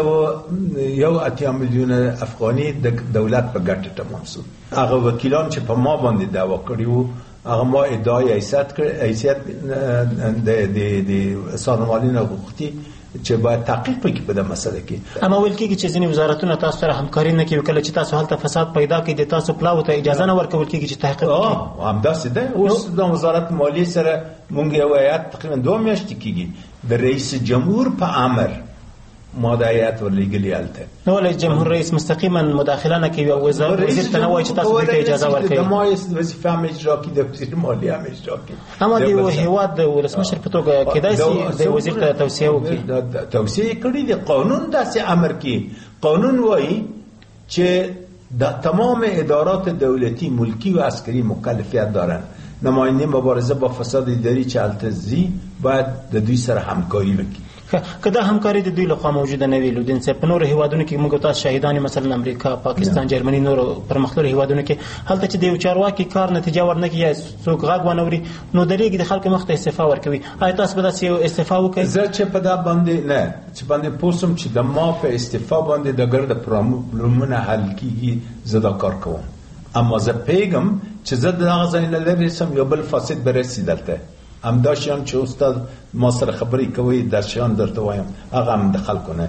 Speaker 11: یو اتیا میلیون افغاني د دولت په ګټه تمام سو هغه وکیلان چې په ما باندې دعوا کړی وو هغه ما ادعای حیثیت کړ حیثیت د د د سازمانونو حقوقي چې باید تحقیق وکړي په دې مسله کې
Speaker 10: اما ویل کېږي چې ځینې وزارتونه تاسو سره همکاري نه کوي کله چې تاسو هلته فساد پیدا کړي د تاسو پلاو ته اجازه نه ورکول کېږي چې تحقیق وکړي
Speaker 11: همداسې ده اوس د وزارت مالیې سره مونږ یو هیات تقریبا دوه میاشتې کېږي د رئیس جمهور په امر ما د هیات ورلېږلي هلته
Speaker 10: نو ولې جمهور رئیس مستقیما مداخله نه کوي او وزیر ته نه وایي چې تاسو دې اجازه ورکړئ؟
Speaker 11: د ما وظیفه هم اجرا کړي د وزیر مالیې هم اجرا کړي
Speaker 10: اما د هیواد د ولسمشر په توګه کېدای شي د وزیر ته توصیه وکړي
Speaker 11: توصیه کړي د قانون داسې امر کوي قانون وایي چې د تمام ادارات دولتی ملکی و عسکری مکلفیت دارن نماینده مبارزه با فساد اداری چې هلته ځي باید د دوی سره همکاري وکړي
Speaker 10: که دا همکاري د دوی لخوا موجوده نه وي لودین صاحب په نورو هیوادونو کې موږ تاسو شاهدان مثلا امریکا پاکستان جرمني نورو پرمختللو هیوادونو کې هلته چې د یو چارواکي کار نتیجه ورنکړي یا څوک غږ ونه اوري نو درېږي د خلکو مخ ته استعفا ورکوي. آیا تاسو به داسې یو استعفا وکړئ؟
Speaker 11: زه چې په دا باندې نه چې باندې پوسم چې د ما په استعفا باندې د ګرد پرابلمونه حل کیږي زه دا کار کوم، اما زه پیغام چې زه دغه ځای نه لرې سم یو بل فاسد برسي دلته همدا شیان چې استاد ما سره خبرې کوي در شیان درته وایم هغه هم د خلکو نه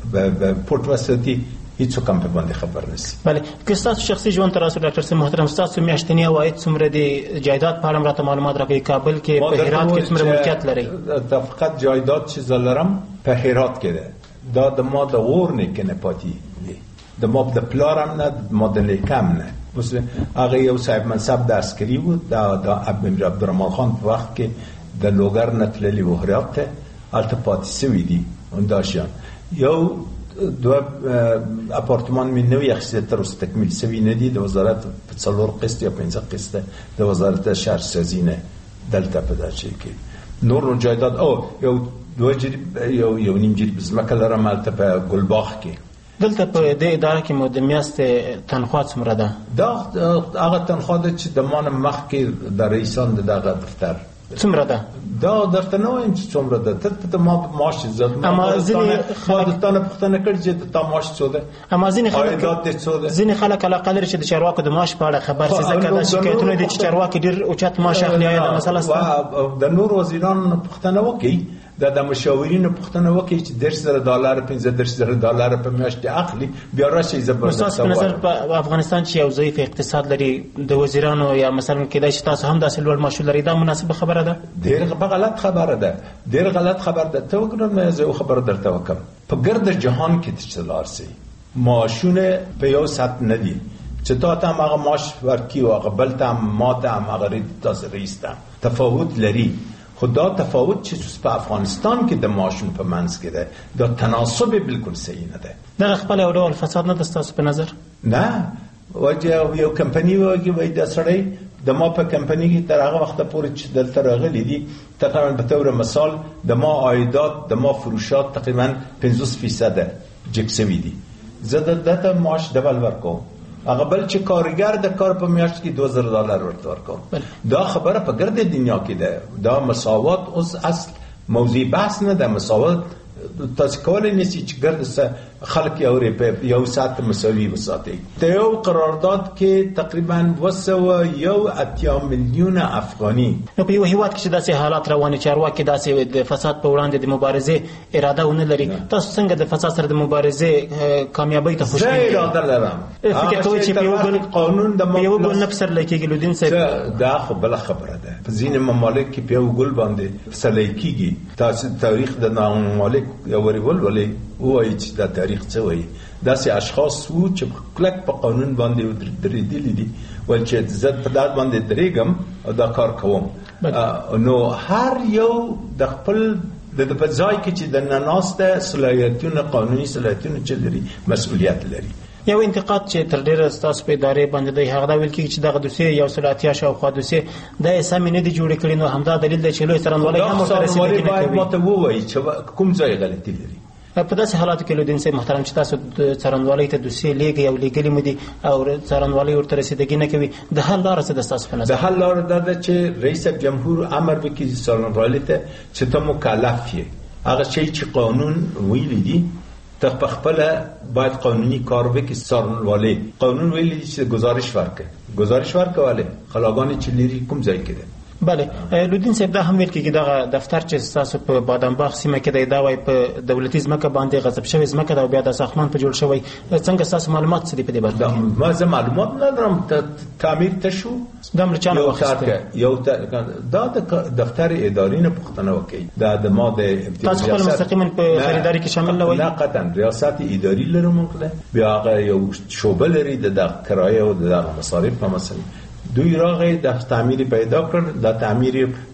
Speaker 11: به پورت وسطي هیڅوک هم په باندې خبر نشي.
Speaker 10: بله که ستاسو شخصي ژوند ته راسو ډاکټر صاحب محترم ستاسو میاشتنی عواید څومره دي؟ جایداد په اړه هم راته معلومات راکړئ. کابل کې په هرات کې څومره ملکیت لرئ؟
Speaker 11: دا فقط جایداد چې زه لرم په هرات کې ده، دا د ما د اور نه کې نه پاتې دي، د ما د پلارم نه ما د نیکم نه. بس هغه یو صاحب منصب د عسکري و دا د امیر عبدالرحمن خان په وخت کې د لوګر نه تللی و هرات ته هلته پاتې سوي دي. همداشیان یو دو اپارتمان می نوی اخیسته تر اوسه تکمیل سوي نه دي، د وزارت په څلور قسط یا پنځه قسط د وزارت شهرسازي نه دلته په داسې کې نور نو جایداد او یو دوه جریب یو یو نیم جریب ځمکه لرم هلته په ګلباغ کې.
Speaker 10: دلته په دې اداره کې مو د میاشتې تنخواه څومره ده؟
Speaker 11: دا هغه تنخواه ده چې د ما نه مخکې د رئیسان د دغه دفتر
Speaker 10: څومره ده؟
Speaker 11: دا درته نه وایم چې څومره ده، ته ته ما معاش زد
Speaker 10: اما ځینې
Speaker 11: خلک ته پوښتنه کړي چې تا معاش څو ده؟
Speaker 10: اما ځینې خلک ځینې خلک علاقه لري چې د چارواکو د معاش په اړه خبر شي، ځکه دا شکایتونه دي چې چارواکي ډېر اوچت معاش اخلي. آیا دا مسله شته؟
Speaker 11: د نور وزیرانو پوښتنه وکړي، دا د مشاورینو پوښتنه وکړي چې دېرش زره ډالر پنځه دېرش زره ډالر په میاشت اخلي، بیا راشي زبردست.
Speaker 10: تاسو په نظر په افغانستان چې یو ضعیف اقتصاد لري د وزیرانو یا مثلا کېدای شي تاسو هم داسې لوړ معاش لري، دا مناسبه خبره ده؟
Speaker 11: ډېر غلط خبره ده، ډېر غلط خبره ده. ته وګوره زه یو خبره درته وکړم، په ګرد جهان کې چې لاړ سي معاشونه په یو سطح نه دي چې تا ته هغه معاش ورکي او هغه بل ته ما ته هغه تاسو رئیس ته تفاوت لري. خدا تفاوت چې په افغانستان کې د معاشون په منځ کې ده دا تناسب بالکل صحیح نه ده.
Speaker 10: دا خپل یو ډول فساد نه ده ستاسو په نظر؟
Speaker 11: نه وجه یو کمپنی وږي وای د سړی د ما په کمپنی کې تر هغه وخت پورې چې دلته راغلي دي تقریبا به تور مثال د ما عایدات د ما فروشات تقریبا پنځوس فیصد جکسوي دي. زه دته معاش ډبل ورکوم، هغه بل چې کارګر د کار په میاشت کې دو زره ډالر ورته ورکوم. دا خبره په ګرد دنیا کې ده، دا مساوات اوس اصل موضوع بحث نه ده. مساوات تاسو کولای نشئ چې ګرد سره خلک یو په یو ساعت مساوي وساتئ. ته یو قرارداد کې تقریبا وسو یو اتیا میلیون افغاني
Speaker 10: نو په یو هیواد کې چې داسې حالات رواني چارواکي داسې د فساد په وړاندې د مبارزې اراده ونه لري، تاسو څنګه د فساد سره د مبارزې کامیابی ته خوشبین
Speaker 11: یاست؟ اراده لرم.
Speaker 10: فکر کوئ چې په یو بل قانون د یو بل نه پر لکېږي لودین صاحب؟
Speaker 11: دا خو بل خبره ده. په ځینې ممالک کې په یو ګل باندې سلی کېږي. تاسو تاریخ د ممالک یو ورول ولې وایي چې دا تاریخ څه وایي؟ داسې اشخاص وو چې کلک په قانون باندې درېدلي دي ول چې زه په دا باندې درېږم او دا کار کوم. نو هر یو د خپل د په ځای کې چې د نناسته صلاحیتونه قانوني صلاحیتونه چې لري مسؤلیت لري.
Speaker 10: یو انتقاد چې تر ډیره ستاسو په ادارې باندې دی هغه دا ویل کېږي چې دغه دوسیه یو سل اتیا شاوخوا دوسیه دا یې سمې نه دي جوړې کړې، نو همدا دلیل دی چې لوی څارنوالۍ هم ورته رسېدګي نه کوي.
Speaker 11: ما ته ووایي چې کوم ځای غلطي لري.
Speaker 10: په داسې حالاتو کې لودین صاحب محترم چې تاسو څارنوالۍ ته دوسیې لیږئ او لیږلي مو دي او څارنوالۍ ورته رسېدګي نه کوي، د حل لاره څه ده ستاسو په نظر؟
Speaker 11: د حل لاره دا ده چې رئیس جمهور امر وکړي څارنوالۍ ته چې ته مکلف یې هغه شی چې قانون ویلي دي ته په خپل باید قانوني کار وکړي. څارنوالۍ قانون ویلي دي چې گزارش ورکړي، گزارش ورکواله خلاګانی چې لري کوم ځای کې ده.
Speaker 10: بله لودین صاحب دا هم ویل کېږي دغه دفتر چې ستاسو په بادامباغ سیمه کې دی دا وایي په دولتي ځمکه باندې غصب شوې ځمکه ده او بیا د ساختمان په جوړ شوی. څنګه ستاسو معلومات څه دي په دې باره کې؟
Speaker 11: ما زه معلومات نه لرم. تعمیر ته شو
Speaker 10: دا له چا نه واخیسته؟
Speaker 11: یو دا د دفتر اداري نه پوښتنه وکړي. دا د ما د
Speaker 10: تاسو خپل مستقیما په خریداري کې شامل نه وای؟
Speaker 11: نه قطعا ریاست اداري لرم کله بیا هغه یو شوبه لري د کرایه او د مصارف په مسله دوی راغی د تعمیر پیدا کړ. د تعمیر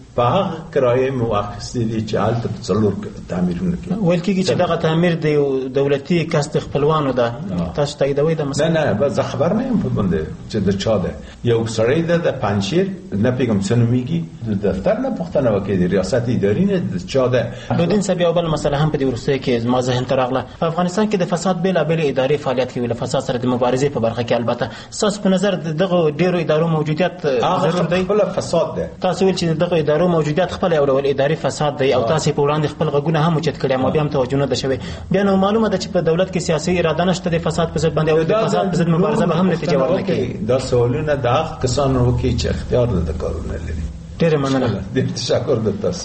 Speaker 11: په هغه کرایه مو واخیستې دي چې هلته په څلور تعمیرونه کې
Speaker 10: ویل کېږي چې دغه تعمیر د یو دولتي کس د خپلوانو ده تاسو تاییدوئ د مسله؟
Speaker 11: نه نه زه خبر نه یم په باندې چې د چا ده یو سړی ده د پنجشیر نه پوهېږم څه نومېږي د دفتر نه پوښتنه وکړئ د ریاست اداري نه د چا ده.
Speaker 10: لودین صاحب یو بل مسله هم په دې وروستیو کې زما ذهن ته راغله. په افغانستان کې د فساد بېلابېلې ادارې فعالیت کوي له فساد سره د مبارزې په برخه کې. البته ستاسو په نظر دغه ډېرو ادارو موجودیت ضرور دی؟
Speaker 11: خپله فساد دی.
Speaker 10: تاسو ویل چې دغه ادارو موجودیت خپل یو ډول اداري فساد دی او تاسو په وړاندې خپل غږونه هم اوچت کړي اما بیا هم توجه نه ده شوې. بیا نو معلومه ده چې په دولت کې سیاسي اراده نشته د فساد په ضد باندې او د فساد په ضد مبارزه به هم نتیجه ورنه کوي.
Speaker 11: دا سوالونه د هغه کسانو وکړي چې اختیار د کارونه لري.
Speaker 10: ډېره مننه.
Speaker 11: ډېر تشکر د تاسو.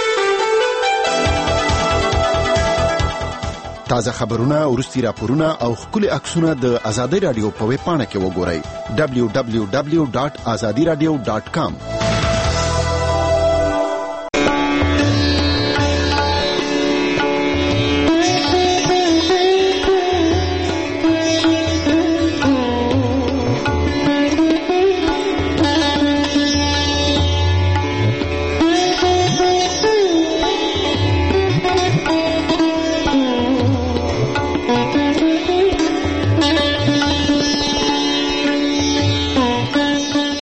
Speaker 25: تازه خبرونه، وروستي راپورونه او ښکلي عکسونه د ازادي رادیو په ویب پاڼه کې وګورئ. دبلیو دبلیو دبلیو ډاټ ازادي رادیو ډاټ کام